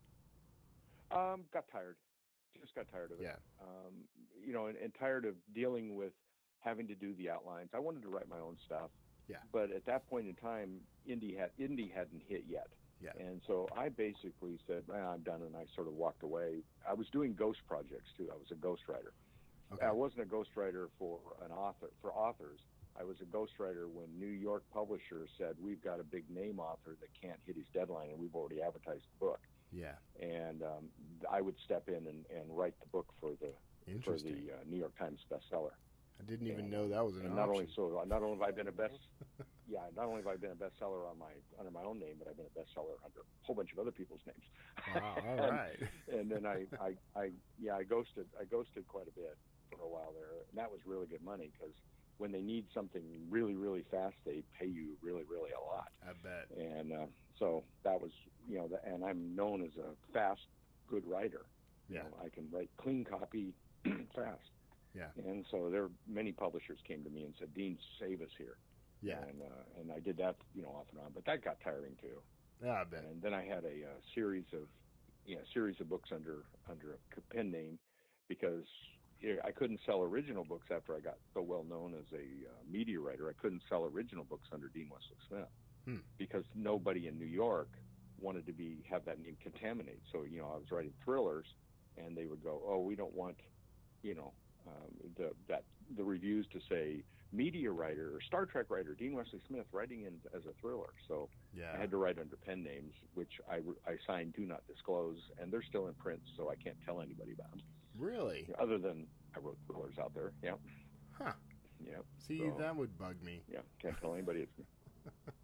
D: I um, got tired. Just got tired of it.
A: Yeah.
D: Um, you know, and, and tired of dealing with having to do the outlines. I wanted to write my own stuff.
A: Yeah.
D: But at that point in time, indie had indie hadn't hit yet.
A: Yeah.
D: And so I basically said, well, I'm done, and I sort of walked away. I was doing ghost projects too. I was a ghostwriter.
A: Okay.
D: I wasn't a ghostwriter for an author for authors. I was a ghostwriter when New York publishers said, we've got a big name author that can't hit his deadline, and we've already advertised the book.
A: Yeah.
D: And um, I would step in and, and write the book for the for the uh, New York Times bestseller.
A: I didn't even
D: and,
A: know that was an
D: and not
A: option.
D: only so, not only have I been a best, yeah, not only have I been a bestseller on my under my own name, but I've been a bestseller under a whole bunch of other people's names.
A: Wow, all
D: and,
A: right.
D: and then I, I, I, yeah, I ghosted, I ghosted quite a bit for a while there, and that was really good money because when they need something really, really fast, they pay you really, really a lot.
A: I bet.
D: And uh, so that was, you know, the, and I'm known as a fast, good writer.
A: Yeah.
D: You know, I can write clean copy fast.
A: Yeah.
D: And so there, many publishers came to me and said, Dean, save us here.
A: Yeah.
D: And uh, and I did that, you know, off and on, but that got tiring too.
A: Yeah, I bet.
D: And then I had a, uh series of, you know, series of books under under a pen name because I couldn't sell original books after I got so well known as a uh, media writer. I couldn't sell original books under Dean Wesley Smith
A: hmm.
D: because nobody in New York wanted to be have that name contaminated. So, you know, I was writing thrillers, and they would go, "Oh, we don't want, you know, um, the that the reviews to say media writer or Star Trek writer Dean Wesley Smith writing in as a thriller." So
A: yeah.
D: I had to write under pen names, which I, I signed "Do Not Disclose," and they're still in print, so I can't tell anybody about them.
A: Really?
D: Other than I wrote thrillers out there. Yeah.
A: Huh.
D: Yeah.
A: See,
D: so,
A: that would bug me.
D: Yeah. Can't tell anybody it's me.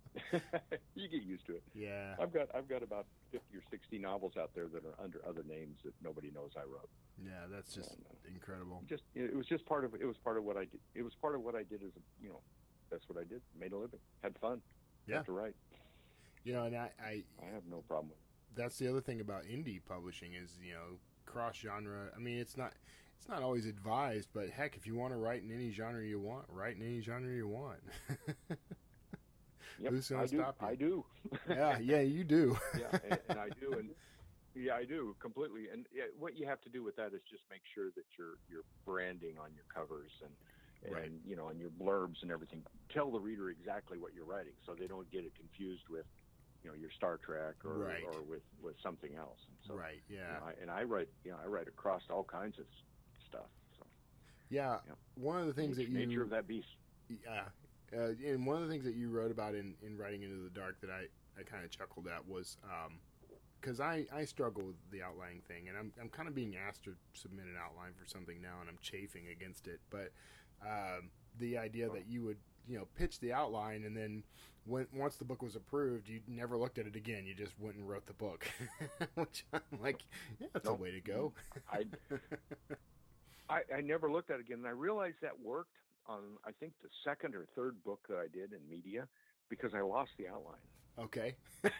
D: You get used to it.
A: Yeah.
D: I've got I've got about fifty or sixty novels out there that are under other names that nobody knows I wrote.
A: Yeah, that's just
D: And, uh,
A: incredible.
D: Just it was just part of it was part of what I did. It was part of what I did as a, you know, that's what I did. Made a living, had fun.
A: Yeah.
D: Got to write.
A: You know, and I, I
D: I have no problem with it.
A: that's the other thing about indie publishing is, you know, cross genre. I mean, it's not it's not always advised, but heck, if you want to write in any genre you want, write in any genre you want.
D: Yep,
A: Who's gonna
D: I do.
A: stop you?
D: I do.
A: yeah, yeah, you do.
D: yeah, and, and I do, and yeah, I do completely. And yeah, what you have to do with that is just make sure that your your branding on your covers and and
A: Right.
D: you know and your blurbs and everything tell the reader exactly what you're writing, so they don't get it confused with, you know, your Star Trek or
A: Right.
D: or with with something else. And so,
A: Right,
D: you
A: yeah.
D: know, I, and I write, you know, I write across all kinds of stuff. So
A: Yeah,
D: Yeah.
A: one of the things
D: nature,
A: that you
D: nature of that beast.
A: Yeah, uh, and one of the things that you wrote about in, in writing Into the Dark that I, I kind of chuckled at was because I, I struggle with the outlining thing, and I'm I'm kind of being asked to submit an outline for something now, and I'm chafing against it. But um, the idea that you would you know pitch the outline, and then when once the book was approved, you never looked at it again. You just went and wrote the book, which I'm like, yeah, that's a
D: Nope.
A: way to go.
D: I, I I never looked at it again, and I realized that worked on I think the second or third book that I did in media because I lost the outline.
A: Okay.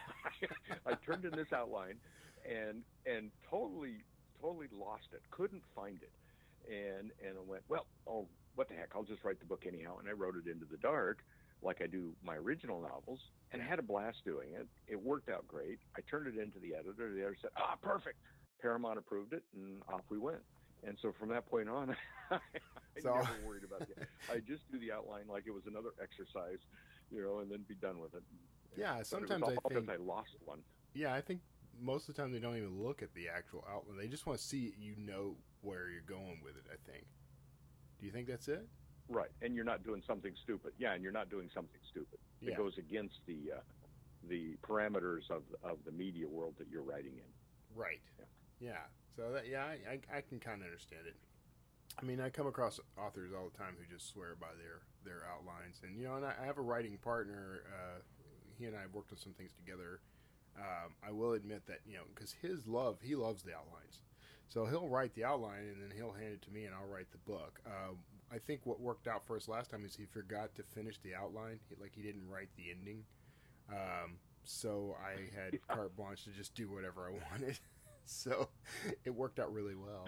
D: I turned in this outline and and totally totally lost it. Couldn't find it, and and I went, well, oh, what the heck? I'll just write the book anyhow. And I wrote it Into the Dark, like I do my original novels, and I had a blast doing it. It worked out great. I turned it into the editor. The editor said, ah, perfect. Paramount approved it, and off we went. And so from that point on, I
A: So-
D: never worried about it. I just do the outline like it was another exercise, you know, and then be done with it.
A: Yeah,
D: But it
A: sometimes
D: was
A: I
D: all
A: think
D: because I lost one.
A: Yeah, I think most of the time they don't even look at the actual outline. They just want to see you know where you're going with it, I think. Do you think that's it?
D: Right, and you're not doing something stupid. Yeah, and you're not doing something stupid.
A: Yeah.
D: It goes against the uh, the parameters of of the media world that you're writing in.
A: Right.
D: Yeah.
A: Yeah. So that yeah, I, I, I can kind of understand it. I mean, I come across authors all the time who just swear by their, their outlines, and you know, and I, I have a writing partner. Uh, he and I have worked on some things together. Um, I will admit that you know, because his love, he loves the outlines. So he'll write the outline and then he'll hand it to me, and I'll write the book. Um, I think what worked out for us last time is he forgot to finish the outline, he, like he didn't write the ending. Um, so I had
D: Yeah.
A: carte blanche to just do whatever I wanted. So it worked out really well.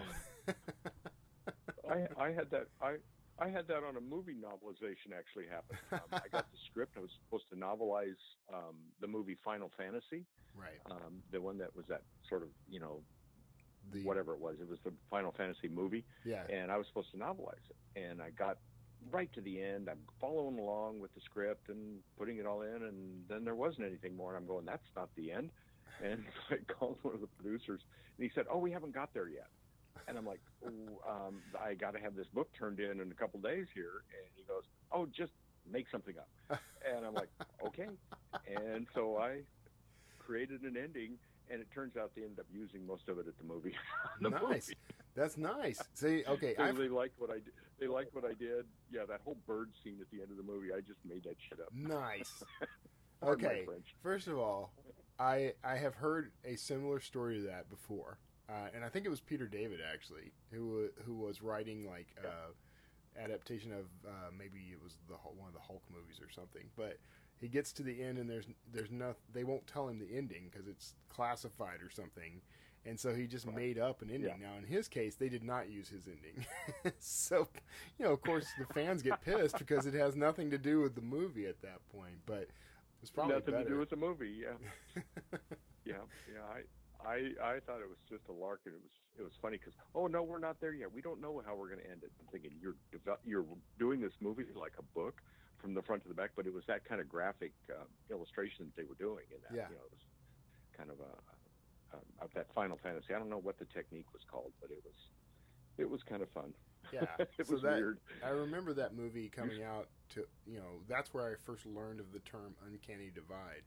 D: I I had that I I had that on a movie novelization actually happen. Um, I got the script. I was supposed to novelize um, the movie Final Fantasy,
A: Right.
D: um, the one that was that sort of you know
A: The
D: whatever it was. It was the Final Fantasy movie.
A: Yeah.
D: And I was supposed to novelize it. And I got right to the end. I'm following along with the script and putting it all in, and then there wasn't anything more. And I'm going, that's not the end. And I called one of the producers, and he said, oh, we haven't got there yet. And I'm like, oh, um, I got to have this book turned in in a couple days here. And he goes, oh, just make something up. And I'm like, okay. And so I created an ending. And it turns out they ended up using most of it at the movie. the
A: Nice.
D: Movie.
A: That's nice. See, okay,
D: So
A: I've,
D: they liked what I did. They liked what I did. Yeah, that whole bird scene at the end of the movie, I just made that shit up.
A: nice.
D: Pardon my
A: Okay,
D: French.
A: first of all, I I have heard a similar story to that before, uh, and I think it was Peter David actually who who was writing like uh, adaptation of uh, maybe it was the Hul- one of the Hulk movies or something, but. He gets to the end and there's there's no they won't tell him the ending because it's classified or something, and so he just made up an ending.
D: Yeah.
A: Now in his case, they did not use his ending, so you know of course the fans get pissed because it has nothing to do with the movie at that point. But it's probably
D: Nothing
A: better.
D: to do with the movie. Yeah, yeah, yeah. I, I, I thought it was just a lark, and it was it was funny because oh no, we're not there yet. We don't know how we're going to end it. I'm thinking you're devel- you're doing this movie like a book from the front to the back, but it was that kind of graphic uh, illustration that they were doing in that.
A: Yeah.
D: You know, it was kind of a, a, a that Final Fantasy. I don't know what the technique was called, but it was it was kind of fun.
A: Yeah,
D: it
A: so
D: was
A: that,
D: weird.
A: I remember that movie coming out to you know that's where I first learned of the term uncanny divide.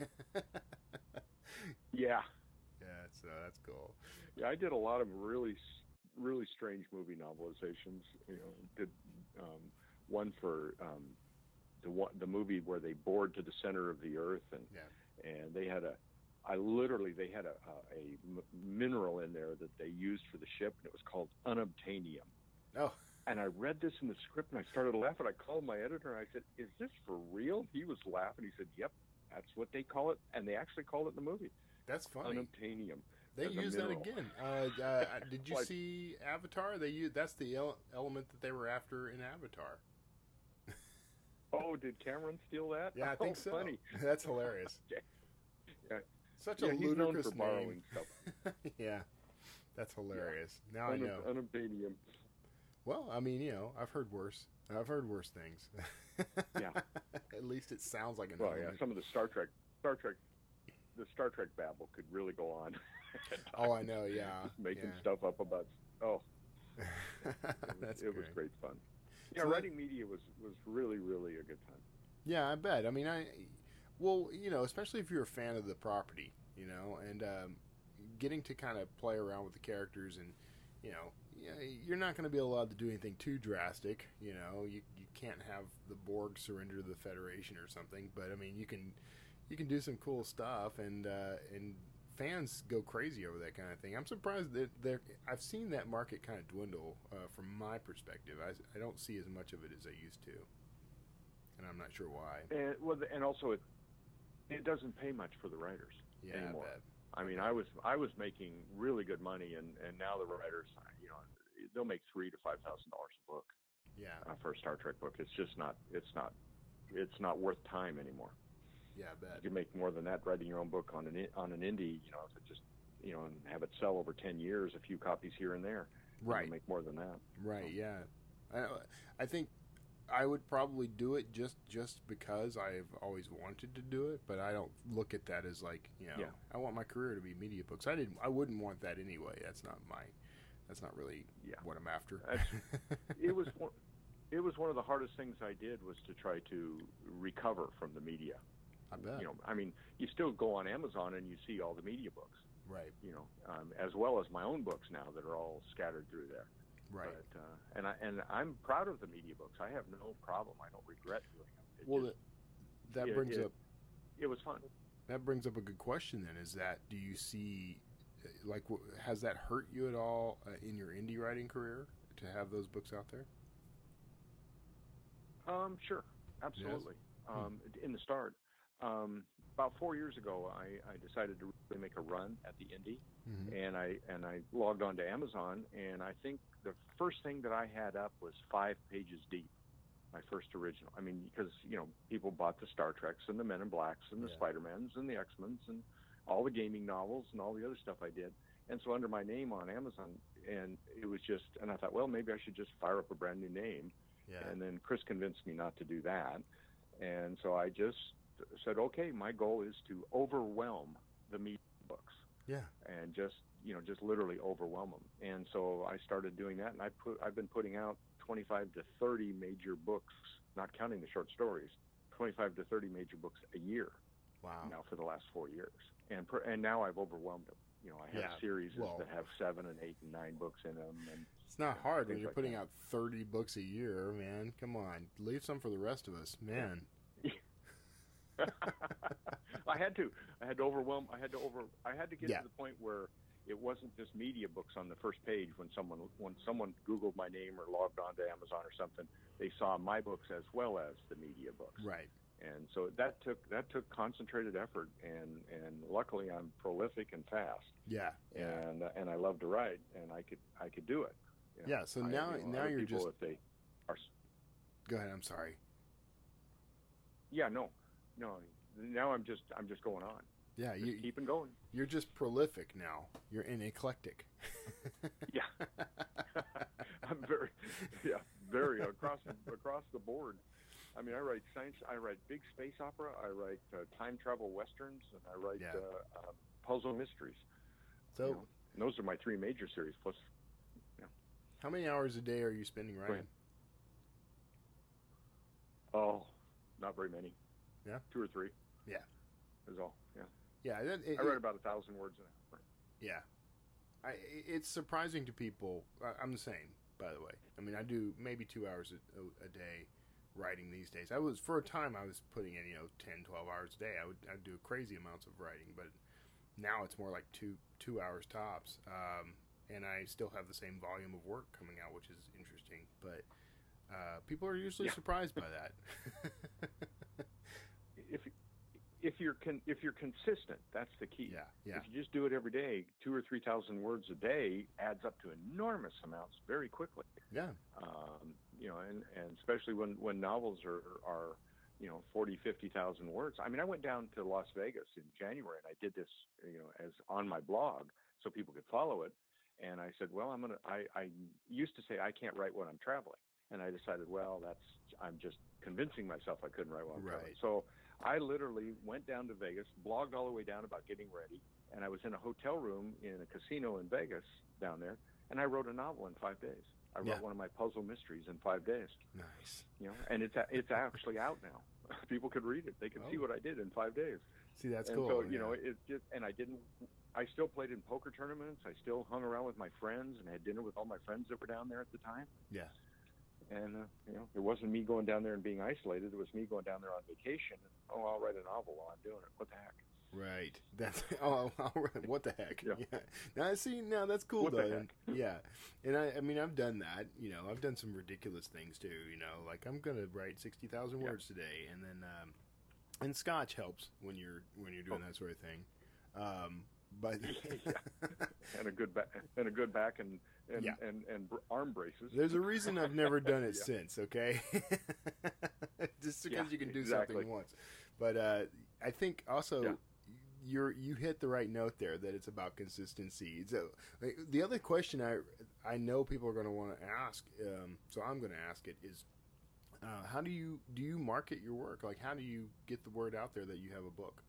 D: Yeah.
A: Yeah, so that's cool.
D: Yeah, I did a lot of really, really strange movie novelizations. You know, did um, one for um, the one, the movie where they bored to the center of the earth, and
A: Yeah.
D: and they had a, I literally they had a, a, a m- mineral in there that they used for the ship, and it was called unobtainium.
A: Oh,
D: And I read this in the script, and I started laughing. I called my editor, and I said, "Is this for real?" He was laughing. He said, "Yep, that's what they call it," and they actually called it in the movie.
A: that's funny.
D: Unobtainium.
A: They
D: as a
A: use that
D: mineral.
A: again. Uh, uh, did you
D: Like-
A: see Avatar? They use that's the ele- element that they were after in Avatar.
D: Oh, did Cameron steal that?
A: Yeah, I
D: Oh,
A: think so.
D: Funny.
A: That's hilarious.
D: Yeah,
A: Such
D: yeah
A: a
D: he's known
A: ludicrous
D: for borrowing
A: name.
D: stuff.
A: Yeah, that's hilarious. Now I know.
D: Unоб- Unobtainium.
A: Well, I mean, you know, I've heard worse. I've heard worse things.
D: Yeah.
A: At least it sounds like an
D: Well, yeah,
A: element.
D: some of the Star Trek, Star Trek, the Star Trek babble could really go on.
A: Oh, I know. Yeah,
D: Just making
A: yeah.
D: stuff up about. Oh,
A: That's
D: it
A: great.
D: was great fun. Yeah,
A: So that-
D: writing media was was really really a good time.
A: Yeah, I bet. I mean, I, well, you know, especially if you're a fan of the property, you know, and um, getting to kind of play around with the characters, and you know, yeah, you're not going to be allowed to do anything too drastic. You know, you you can't have the Borg surrender to the Federation or something, but I mean, you can you can do some cool stuff, and uh, and fans go crazy over that kind of thing. I'm surprised that there. I've seen that market kind of dwindle uh, from my perspective. I, I don't see as much of it as I used to. And I'm not sure why.
D: And well, and also it it doesn't pay much for the writers
A: Yeah,
D: anymore.
A: I bet.
D: I mean, I was I was making really good money, and and now the writers, you know, they'll make three to five thousand dollars a book
A: Yeah,
D: uh, for a Star Trek book. It's just not it's not it's not worth time anymore.
A: yeah, I
D: You
A: bet.
D: can make more than that writing your own book on an i- on an indie, you know, if it just you know, and have it sell over ten years, a few copies here and there. You
A: Right.
D: can make more than that.
A: Right, yeah. I, I think I would probably do it just just because I've always wanted to do it, but I don't look at that as like, you know,
D: Yeah.
A: I want my career to be media books. I didn't I wouldn't want that anyway. That's not my that's not really
D: Yeah.
A: what I'm after.
D: That's- it was one, it was one of the hardest things I did was to try to recover from the media.
A: I bet.
D: You know, I mean, you still go on Amazon and you see all the media books,
A: Right.
D: you know, um, as well as my own books now that are all scattered through there.
A: Right.
D: But, uh, and I and I'm proud of the media books. I have no problem. I don't regret doing them. It
A: Well,
D: just-
A: that
D: it-
A: brings
D: it-
A: up
D: it was fun.
A: that brings up a good question. Then is that do you see like wh- has that hurt you at all uh, in your indie writing career to have those books out there?
D: Um, sure, absolutely. Um, in the start, um, about four years ago, I, I decided to really make a run at the indie,
A: Mhm.
D: and I and I logged on to Amazon, and I think the first thing that I had up was five pages deep. My first original. I mean, because you know people bought the Star Treks and the Men in Blacks and the
A: Yeah.
D: Spider-Mans and the X-Men's and all the gaming novels and all the other stuff I did. And so under my name on Amazon, and it was just, and I thought, well, maybe I should just fire up a brand new name.
A: Yeah.
D: And then Chris convinced me not to do that. And so I just said, okay, my goal is to overwhelm the media books
A: Yeah.
D: and just, you know, just literally overwhelm them. And so I started doing that, and I put, I've been putting out twenty-five to thirty major books, not counting the short stories, twenty-five to thirty major books a year
A: Wow.
D: now for the last four years. And per, and now I've overwhelmed them. You know, I have
A: Yeah,
D: series
A: well-
D: that have seven and eight and nine books in them. And
A: It's not hard when
D: things
A: you're
D: like
A: putting
D: that.
A: out thirty books a year, man. Come on. Leave some for the rest of us, man.
D: I had to. I had to overwhelm. I had to over. I had to get
A: Yeah.
D: to the point where it wasn't just media books on the first page. When someone when someone Googled my name or logged on to Amazon or something, they saw my books as well as the media books.
A: Right.
D: And so that took that took concentrated effort. And and luckily I'm prolific and fast.
A: Yeah. Yeah.
D: And uh, and I love to write, and I could I could do it. You know,
A: Yeah, so
D: I-
A: now-
D: you know,
A: now
D: other
A: you're
D: people,
A: just-
D: if they are.
A: Go ahead. I'm sorry.
D: Yeah. No. No. Now I'm just I'm just going on.
A: Yeah,
D: Just
A: you
D: keeping going.
A: you're just prolific now. You're in eclectic.
D: Yeah, I'm very, yeah, very across across the board. I mean, I write science, I write big space opera, I write uh, time travel westerns, and I write
A: Yeah.
D: uh, uh, puzzle mysteries.
A: So,
D: You know, and those are my three major series. Plus,
A: how many hours a day are you spending
D: ahead.
A: writing?
D: oh, not very many.
A: Yeah?
D: two or three
A: Yeah.
D: is all. Yeah,
A: Yeah. That, it,
D: I write about a thousand words an hour.
A: Yeah. I, it's surprising to people. I, I'm the same, by the way. I mean, I do maybe two hours a, a, a day writing these days. I was, for a time, I was putting in, you know, ten, twelve hours a day. I would I'd do crazy amounts of writing, but now it's more like two two hours tops. Um, and I still have the same volume of work coming out, which is interesting. But uh, people are usually
D: Yeah.
A: surprised by that.
D: If if you're con- if you're consistent, that's the key.
A: Yeah, yeah.
D: If you just do it every day, two or three thousand words a day adds up to enormous amounts very quickly.
A: Yeah.
D: Um, you know, and, and especially when, when novels are, are, you know, forty, fifty thousand words. I mean, I went down to Las Vegas in January and I did this, you know, as on my blog so people could follow it. And I said, well, I'm going to, I I used to say I can't write when I'm traveling. And I decided, well, that's, I'm just convincing myself I couldn't write while I'm
A: Right.
D: traveling. So I literally went down to Vegas, blogged all the way down about getting ready. And I was in a hotel room in a casino in Vegas down there. And I wrote a novel in five days. I wrote
A: Yeah.
D: one of my puzzle mysteries in five days.
A: Nice.
D: You know, and it's it's actually out now. People could read it. They can see
A: Oh.
D: what I did in five days.
A: See, that's
D: and
A: cool.
D: so, you
A: yeah.
D: know, it just, and I didn't, I still played in poker tournaments. I still hung around with my friends and had dinner with all my friends that were down there at the time.
A: Yeah.
D: And, uh, you know, it wasn't me going down there and being isolated. It was me going down there on vacation. And, oh, I'll write a novel while I'm doing it. What the heck?
A: Right. That's oh, all right. What the heck?
D: Yeah.
A: Yeah. Now see, now that's cool
D: What the
A: though.
D: heck?
A: And- yeah. And I, I mean, I've done that. You know, I've done some ridiculous things too. You know, like I'm gonna write sixty thousand
D: Yeah.
A: words today, and then um, and Scotch helps when you're when you're doing
D: Oh.
A: that sort of thing. Um, but
D: And a good back, and a good back, and and
A: Yeah.
D: and, and br- arm braces.
A: there's a reason I've never done it
D: Yeah.
A: since. Okay. Just because
D: Yeah,
A: you can do
D: exactly.
A: something once, but uh, I think also.
D: Yeah.
A: You're you hit the right note there that it's about consistency. So like, the other question I I know people are going to want to ask, um, so I'm going to ask it is, uh, how do you do you market your work? Like how do you get the word out there that you have a book?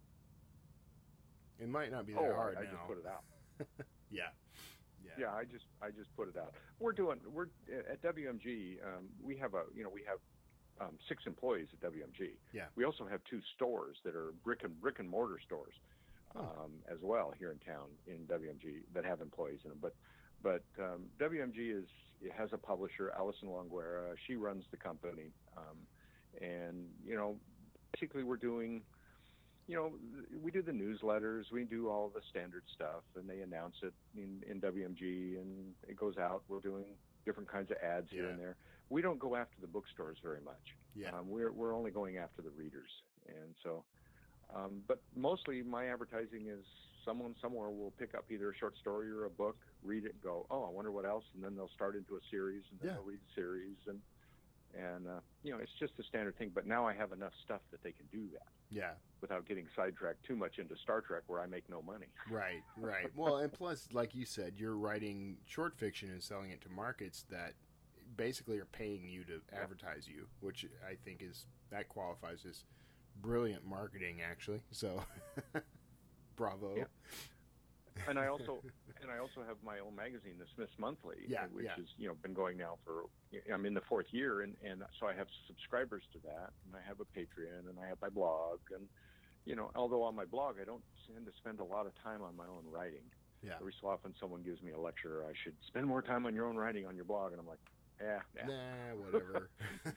A: It might not be that
D: oh,
A: hard
D: I, I
A: now.
D: just put it out.
A: Yeah, yeah,
D: Yeah, I just I just put it out. We're doing we're at W M G. Um, we have a you know we have um, six employees at W M G.
A: Yeah.
D: We also have two stores that are brick and brick and mortar stores um, as well here in town in W M G that have employees in them. But but um, W M G is it has a publisher, Alison Longuera. She runs the company, um, and you know basically we're doing. You know, we do the newsletters, we do all the standard stuff, and they announce it in, in W M G, and it goes out. We're doing different kinds of ads here
A: Yeah.
D: and there. We don't go after the bookstores very much.
A: Yeah.
D: Um, we're we're only going after the readers, and so. Um, but mostly, my advertising is someone somewhere will pick up either a short story or a book, read it, and go, oh, I wonder what else, and then they'll start into a series, and then
A: Yeah.
D: they'll read the series, and and uh, you know, it's just a standard thing. But now I have enough stuff that they can do that
A: yeah.
D: without getting sidetracked too much into Star Trek, where I make no money.
A: Right, right. Well, and plus, like you said, you're writing short fiction and selling it to markets that basically are paying you to advertise you, which I think is that qualifies as brilliant marketing, actually. So, bravo.
D: Yeah. And I also and I also have my own magazine, the Smiths Monthly,
A: Yeah,
D: which
A: yeah.
D: has you know been going now for I'm in the fourth year, and and so I have subscribers to that, and I have a Patreon, and I have my blog, and you know although on my blog I don't tend to spend a lot of time on my own writing.
A: Yeah.
D: Every so often someone gives me a lecture, I should spend more time on your own writing on your blog, and I'm like, yeah, yeah.
A: Nah, whatever.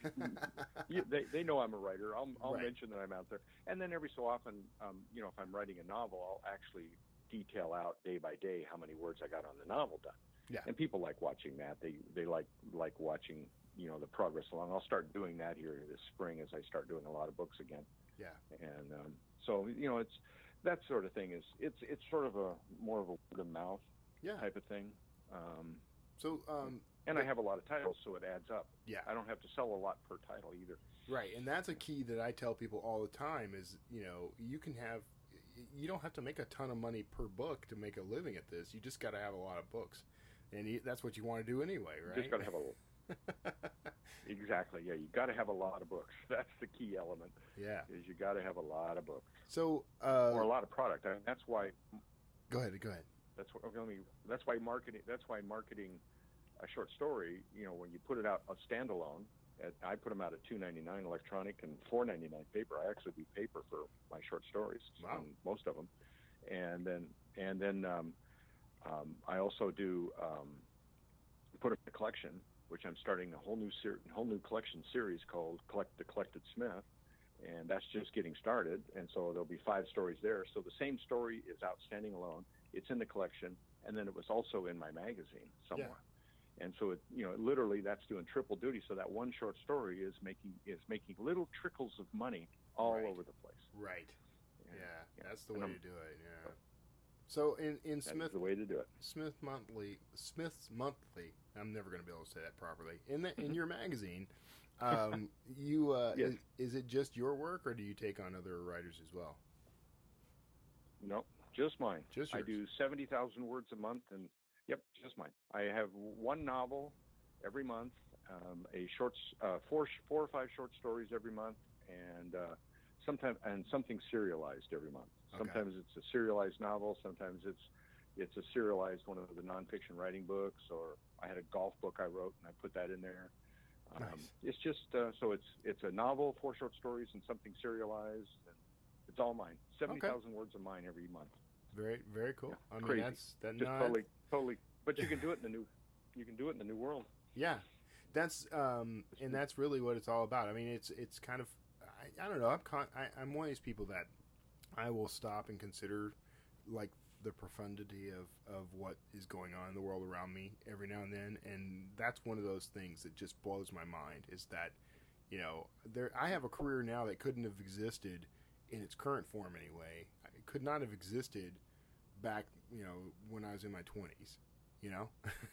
D: You, they they know I'm a writer. I'll I'll
A: Right.
D: mention that I'm out there, and then every so often, um, you know, if I'm writing a novel, I'll actually detail out day by day how many words I got on the novel done.
A: Yeah.
D: And people like watching that. They they like like watching you know the progress along. I'll start doing that here this spring as I start doing a lot of books again.
A: Yeah.
D: And um, so you know it's that sort of thing is it's it's sort of a more of a word of mouth
A: Yeah.
D: type of thing. Um,
A: So, um,
D: and I have a lot of titles, so it adds up.
A: Yeah.
D: I don't have to sell a lot per title either.
A: right, and that's a key that I tell people all the time is, you know, you can have, you don't have to make a ton of money per book to make a living at this. You just got to have a lot of books, and you, that's what you want to do anyway, right?
D: Just got to have a exactly. Yeah, you got to have a lot of books. That's the key element.
A: Yeah.
D: Is you got to have a lot of books
A: So, uh,
D: or a lot of product. I mean, that's why.
A: go ahead, go ahead.
D: That's what. I mean, that's why marketing. That's why marketing a short story. You know, when you put it out a standalone. At, I put them out at two ninety-nine electronic and four ninety-nine paper. I actually do paper for my short stories,
A: Wow.
D: um, most of them, and then and then um, um, I also do um, put them in a collection which I'm starting a whole new ser- whole new collection series called Collect the Collected Smith, and that's just getting started. And so there'll be five stories there. So the same story is out standing alone. It's in the collection, and then it was also in my magazine somewhere. Yeah. And so it, you know, literally that's doing triple duty. So that one short story is making is making little trickles of money all
A: right.
D: over the place.
A: Right. Yeah,
D: yeah.
A: that's the way to do it. Yeah. So in, in Smith,
D: that's the way to do it.
A: Smith Monthly, Smith's Monthly. I'm never going to be able to say that properly. In the, in your magazine, um, you uh,
D: yes.
A: is, is it just your work, or do you take on other writers as well?
D: No, just mine.
A: Just
D: I
A: yours.
D: do seventy thousand words a month, and yep, just mine. I have one novel every month, um, a short, uh, four, four or five short stories every month, and uh, sometimes and something serialized every month.
A: Okay.
D: Sometimes it's a serialized novel. Sometimes it's it's a serialized one of the nonfiction writing books, or I had a golf book I wrote and I put that in there. Um,
A: nice.
D: It's just uh, so it's it's a novel, four short stories, and something serialized. And it's all mine. Seventy thousand okay. words of mine every month.
A: Very very cool.
D: Yeah,
A: I mean
D: crazy.
A: that's that
D: just
A: not...
D: totally totally. But you can do it in the new. You can do it in the new world.
A: Yeah, that's um, and that's really what it's all about. I mean, it's it's kind of I, I don't know. I'm con- I, I'm one of these people that I will stop and consider like the profundity of, of what is going on in the world around me every now and then, and that's one of those things that just blows my mind. Is that you know there I have a career now that couldn't have existed in its current form anyway. It could not have existed back you know when I was in my twenties. You know.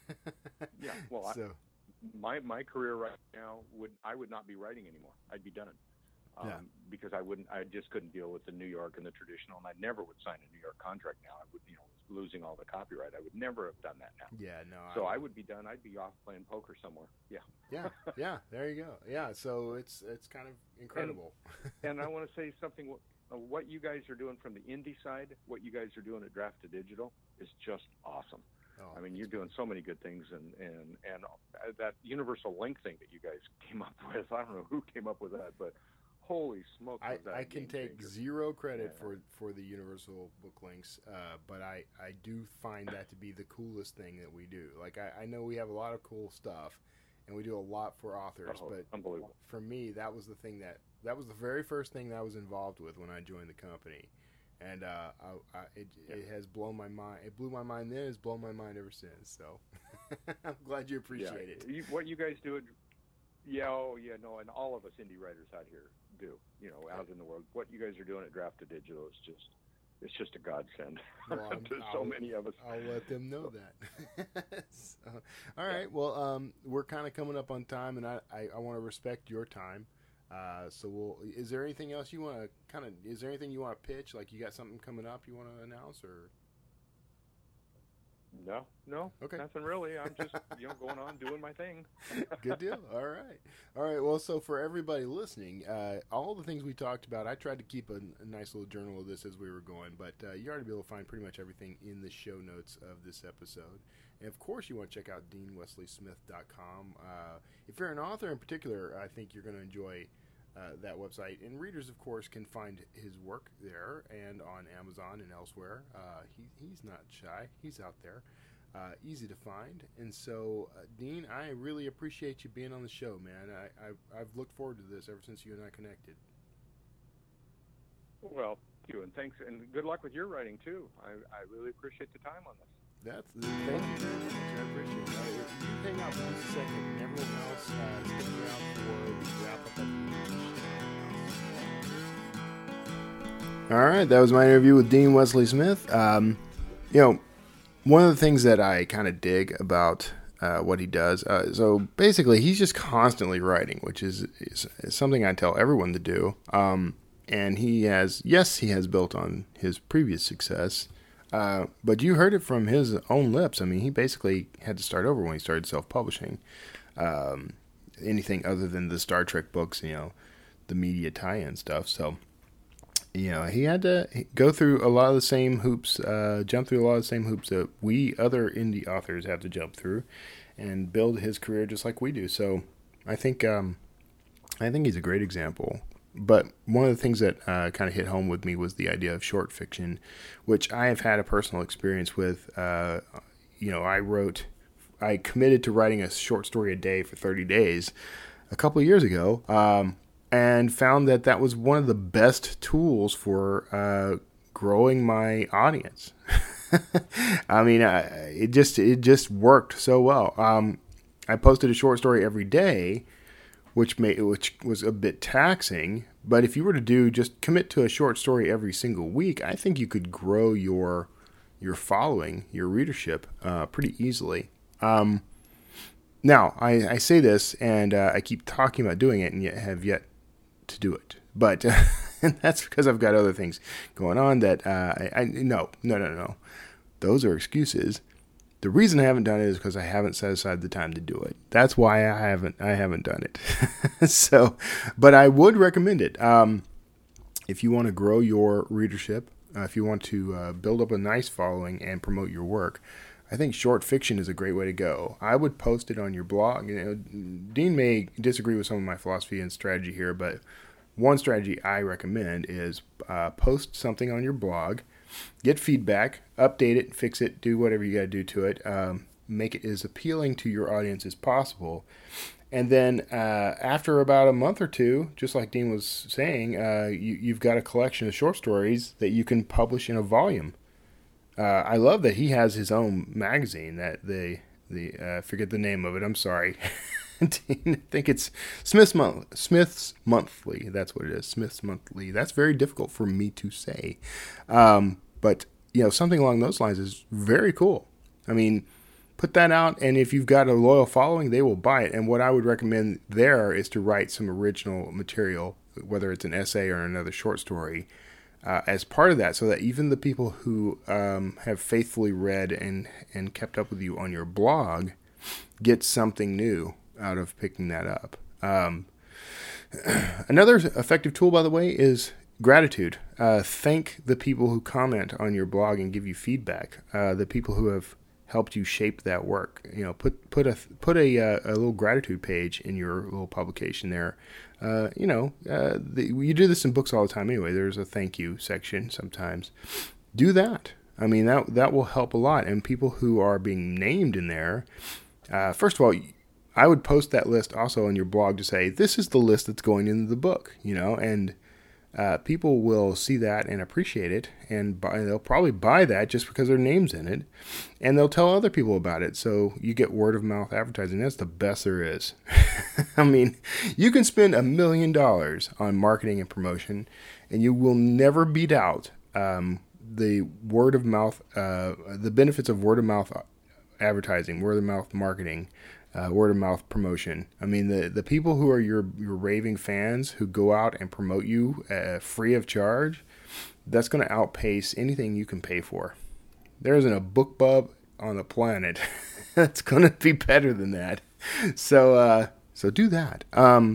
D: Yeah. Well,
A: so.
D: I, my my career right now would I would not be writing anymore. I'd be done. Um,
A: yeah.
D: Because I wouldn't, I just couldn't deal with the New York and the traditional, and I never would sign a New York contract now. I would, you know, losing all the copyright. I would never have done that now.
A: Yeah, no.
D: So
A: I,
D: I would be done. I'd be off playing poker somewhere. Yeah.
A: Yeah, yeah. There you go. Yeah. So it's it's kind of incredible.
D: And, and I want to say something. What, uh, what you guys are doing from the indie side, what you guys are doing at Draft to Digital, is just awesome.
A: Oh,
D: I mean, you're doing so many good things, and, and, and that universal link thing that you guys came up with. I don't know who came up with that, but holy smokes!
A: I,
D: that
A: I can take
D: changer.
A: zero credit
D: yeah.
A: for, for the universal book links, uh, but I, I do find that to be the coolest thing that we do. Like, I, I know we have a lot of cool stuff, and we do a lot for authors,
D: oh,
A: but
D: unbelievable.
A: For me, that was the thing that, that was the very first thing that I was involved with when I joined the company. And uh, I, I, it, yeah. it has blown my mind. It blew my mind then. It's blown my mind ever since. So I'm glad you appreciate
D: yeah.
A: it.
D: You, what you guys do, yeah, oh yeah, no, and all of us indie writers out here do. You know, out in the world, what you guys are doing at Draft to Digital is just, it's just a godsend.
A: Well,
D: There's so
A: I'll,
D: many of us.
A: I'll let them know that. so, all right. Yeah. Well, um, we're kind of coming up on time, and I, I, I want to respect your time. Uh, so we'll, is there anything else you want to kind of, is there anything you want to pitch? Like you got something coming up you want to announce or?
D: No, no,
A: okay.
D: Nothing really. I'm just, you know, going on doing my thing.
A: Good deal. All right. All right. Well, so for everybody listening, uh, all the things we talked about, I tried to keep a, a nice little journal of this as we were going, but uh, you already be able to find pretty much everything in the show notes of this episode. And of course, you want to check out dean wesley smith dot com. Uh, if you're an author in particular, I think you're going to enjoy Uh, that website, and readers of course can find his work there and on Amazon and elsewhere. Uh, he, he's not shy, he's out there, uh, easy to find. And so uh, Dean, I really appreciate you being on the show, man. I, I, I've looked forward to this ever since you and I connected.
D: Well, thank you, and thanks, and good luck with your writing too. I, I really appreciate the time on this.
A: That's thank you very much. I appreciate it. Uh, you hang out for just a second, and everyone else uh, stick around for the wrap up of the All right, that was my interview with Dean Wesley Smith. Um, you know, one of the things that I kind of dig about uh, what he does, uh, so basically he's just constantly writing, which is, is, is something I tell everyone to do. Um, and he has, yes, he has built on his previous success. Uh, but you heard it from his own lips. I mean, he basically had to start over when he started self-publishing. Um, anything other than the Star Trek books, you know, the media tie-in stuff. So, you know, he had to go through a lot of the same hoops, uh, jump through a lot of the same hoops that we other indie authors have to jump through and build his career just like we do. So I think, um, I think he's a great example. But one of the things that uh, kind of hit home with me was the idea of short fiction, which I have had a personal experience with. Uh, you know, I wrote I committed to writing a short story a day for thirty days a couple of years ago, um, and found that that was one of the best tools for uh, growing my audience. I mean, I, it just it just worked so well. Um, I posted a short story every day, which made which was a bit taxing. But if you were to do just commit to a short story every single week, I think you could grow your your following, your readership, uh, pretty easily. Um, now, I, I say this, and uh, I keep talking about doing it, and yet have yet to do it. But uh, that's because I've got other things going on that uh, I, I no no no no. Those are excuses. The reason I haven't done it is because I haven't set aside the time to do it. That's why I haven't I haven't done it. So, but I would recommend it. Um, if you want to grow your readership, uh, if you want to uh, build up a nice following and promote your work, I think short fiction is a great way to go. I would post it on your blog. You know, Dean may disagree with some of my philosophy and strategy here, but one strategy I recommend is uh, post something on your blog, get feedback, update it, fix it, do whatever you got to do to it, um, make it as appealing to your audience as possible. And then uh, after about a month or two, just like Dean was saying, uh, you, you've got a collection of short stories that you can publish in a volume. Uh, I love that he has his own magazine that the the uh, forget the name of it. I'm sorry. I think it's Smith's Month, Smith's Monthly. That's what it is. Smith's Monthly. That's very difficult for me to say. Um, but, you know, something along those lines is very cool. I mean, put that out, and if you've got a loyal following, they will buy it. And what I would recommend there is to write some original material, whether it's an essay or another short story, uh, as part of that, so that even the people who um, have faithfully read and, and kept up with you on your blog get something new out of picking that up. Um, another effective tool, by the way, is gratitude. Uh, thank the people who comment on your blog and give you feedback. Uh, the people who have helped you shape that work. You know, put put a put a uh, a little gratitude page in your little publication there. Uh, you know, uh, the, you do this in books all the time anyway. There's a thank you section sometimes. Do that. I mean, that that will help a lot. And people who are being named in there, uh, first of all, I would post that list also on your blog to say, this is the list that's going into the book, you know, and uh, people will see that and appreciate it, and buy, they'll probably buy that just because their name's in it, and they'll tell other people about it. So you get word of mouth advertising. That's the best there is. I mean, you can spend a million dollars on marketing and promotion, and you will never beat out um, the word of mouth, uh, the benefits of word of mouth advertising, word of mouth marketing, Uh, word of mouth promotion. I mean, the, the people who are your, your raving fans who go out and promote you uh, free of charge, that's going to outpace anything you can pay for. There isn't a book bub on the planet that's going to be better than that. So, uh, so do that. Um,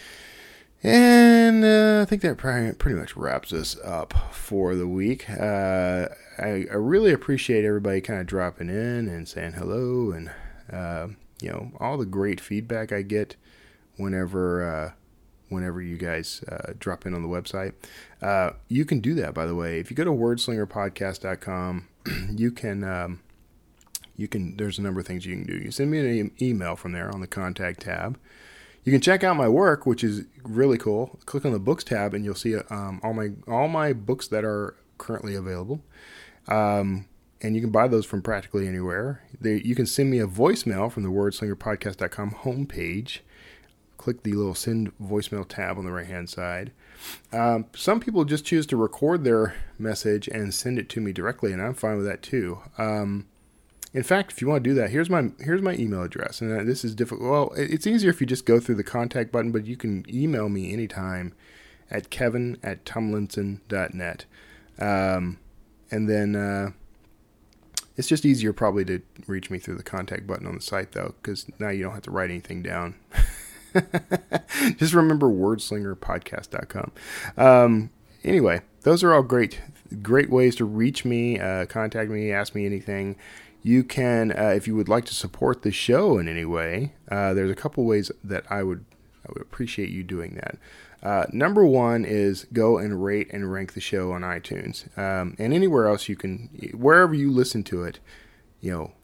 A: and uh, I think that probably pretty much wraps us up for the week. Uh, I, I really appreciate everybody kind of dropping in and saying hello, and uh, you know, all the great feedback I get whenever uh, whenever you guys uh, drop in on the website. Uh, you can do that, by the way. If you go to word slinger podcast dot com, you can um, you can. There's a number of things you can do. You send me an e- email from there on the contact tab. You can check out my work, which is really cool. Click on the books tab, and you'll see um, all my all my books that are currently available. Um, And you can buy those from practically anywhere. They, you can send me a voicemail from the word slinger podcast dot com homepage. Click the little send voicemail tab on the right-hand side. Um, some people just choose to record their message and send it to me directly, and I'm fine with that too. Um, in fact, if you want to do that, here's my here's my email address. And this is difficult. Well, it's easier if you just go through the contact button, but you can email me anytime at kevin at tumlinson dot net. Um, and then... Uh, It's just easier probably to reach me through the contact button on the site, though, because now you don't have to write anything down. Just remember word slinger podcast dot com. Um, anyway, those are all great, great ways to reach me, uh, contact me, ask me anything. You can, uh, if you would like to support the show in any way, uh, there's a couple ways that I would, I would appreciate you doing that. Uh, number one is go and rate and rank the show on iTunes, um, and anywhere else you can, wherever you listen to it, you know,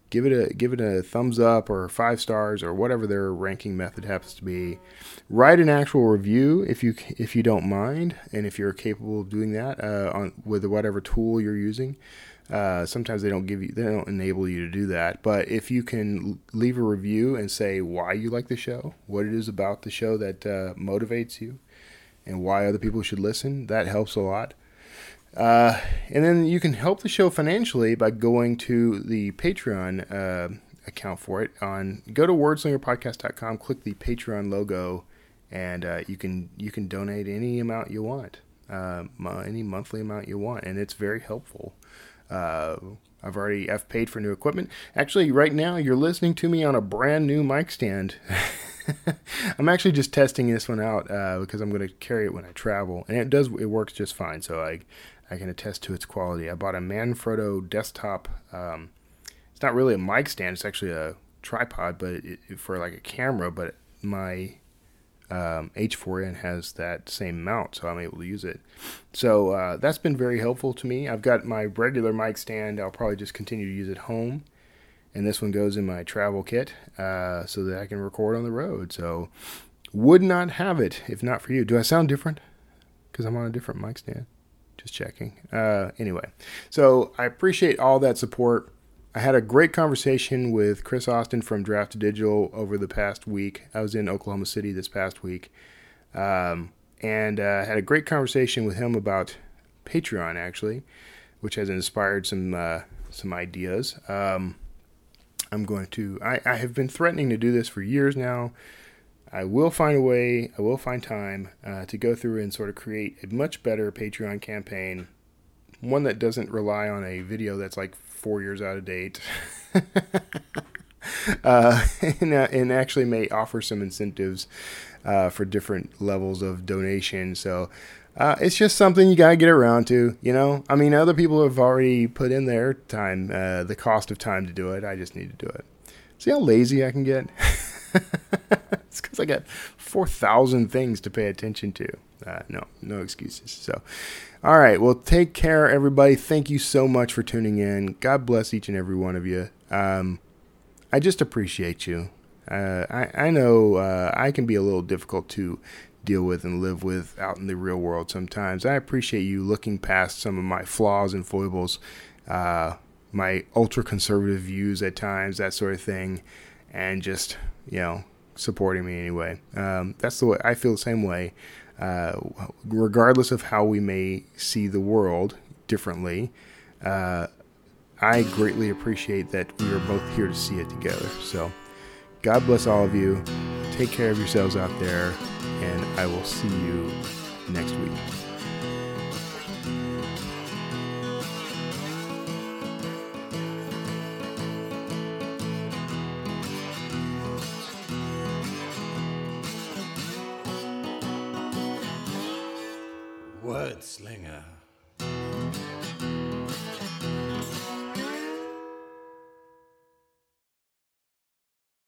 A: give it a give it a thumbs up or five stars or whatever their ranking method happens to be. Write an actual review if you if you don't mind, and if you're capable of doing that uh, on with whatever tool you're using. Uh, sometimes they don't give you, they don't enable you to do that. But if you can leave a review and say why you like the show, what it is about the show that uh, motivates you, and why other people should listen, that helps a lot. Uh, and then you can help the show financially by going to the Patreon uh, account for it. On go to word slinger podcast dot com, click the Patreon logo, and uh, you can you can donate any amount you want, uh, any monthly amount you want, and it's very helpful. Uh, I've already I've paid for new equipment. Actually, right now you're listening to me on a brand new mic stand. I'm actually just testing this one out uh, because I'm going to carry it when I travel, and it does it works just fine. So I I can attest to its quality. I bought a Manfrotto desktop. Um, it's not really a mic stand. It's actually a tripod, but it, it, for like a camera. But my Um, H four N has that same mount, so I'm able to use it. So uh, that's been very helpful to me. I've got my regular mic stand. I'll probably just continue to use it home, and this one goes in my travel kit uh, so that I can record on the road. So would not have it if not for you. Do I sound different? Because I'm on a different mic stand. Just checking. Uh, anyway, so I appreciate all that support. I had a great conversation with Chris Austin from Draft Digital over the past week. I was in Oklahoma City this past week, um, and uh, had a great conversation with him about Patreon, actually, which has inspired some uh, some ideas. Um, I'm going to. I, I have been threatening to do this for years now. I will find a way. I will find time uh, to go through and sort of create a much better Patreon campaign, one that doesn't rely on a video that's like four years out of date, uh, and, uh, and actually may offer some incentives uh, for different levels of donation. So uh, it's just something you got to get around to, you know. I mean, other people have already put in their time, uh, the cost of time to do it. I just need to do it. See how lazy I can get? It's because I got four thousand things to pay attention to. Uh, no, no excuses. So, all right. Well, take care, everybody. Thank you so much for tuning in. God bless each and every one of you. Um, I just appreciate you. Uh, I, I know uh, I can be a little difficult to deal with and live with out in the real world sometimes. I appreciate you looking past some of my flaws and foibles, uh, my ultra-conservative views at times, that sort of thing, and just, you know, supporting me anyway. Um, that's the way I feel the same way. Uh, regardless of how we may see the world differently, uh, I greatly appreciate that we are both here to see it together. So God bless all of you. Take care of yourselves out there, and I will see you next week.
C: Word Slinger.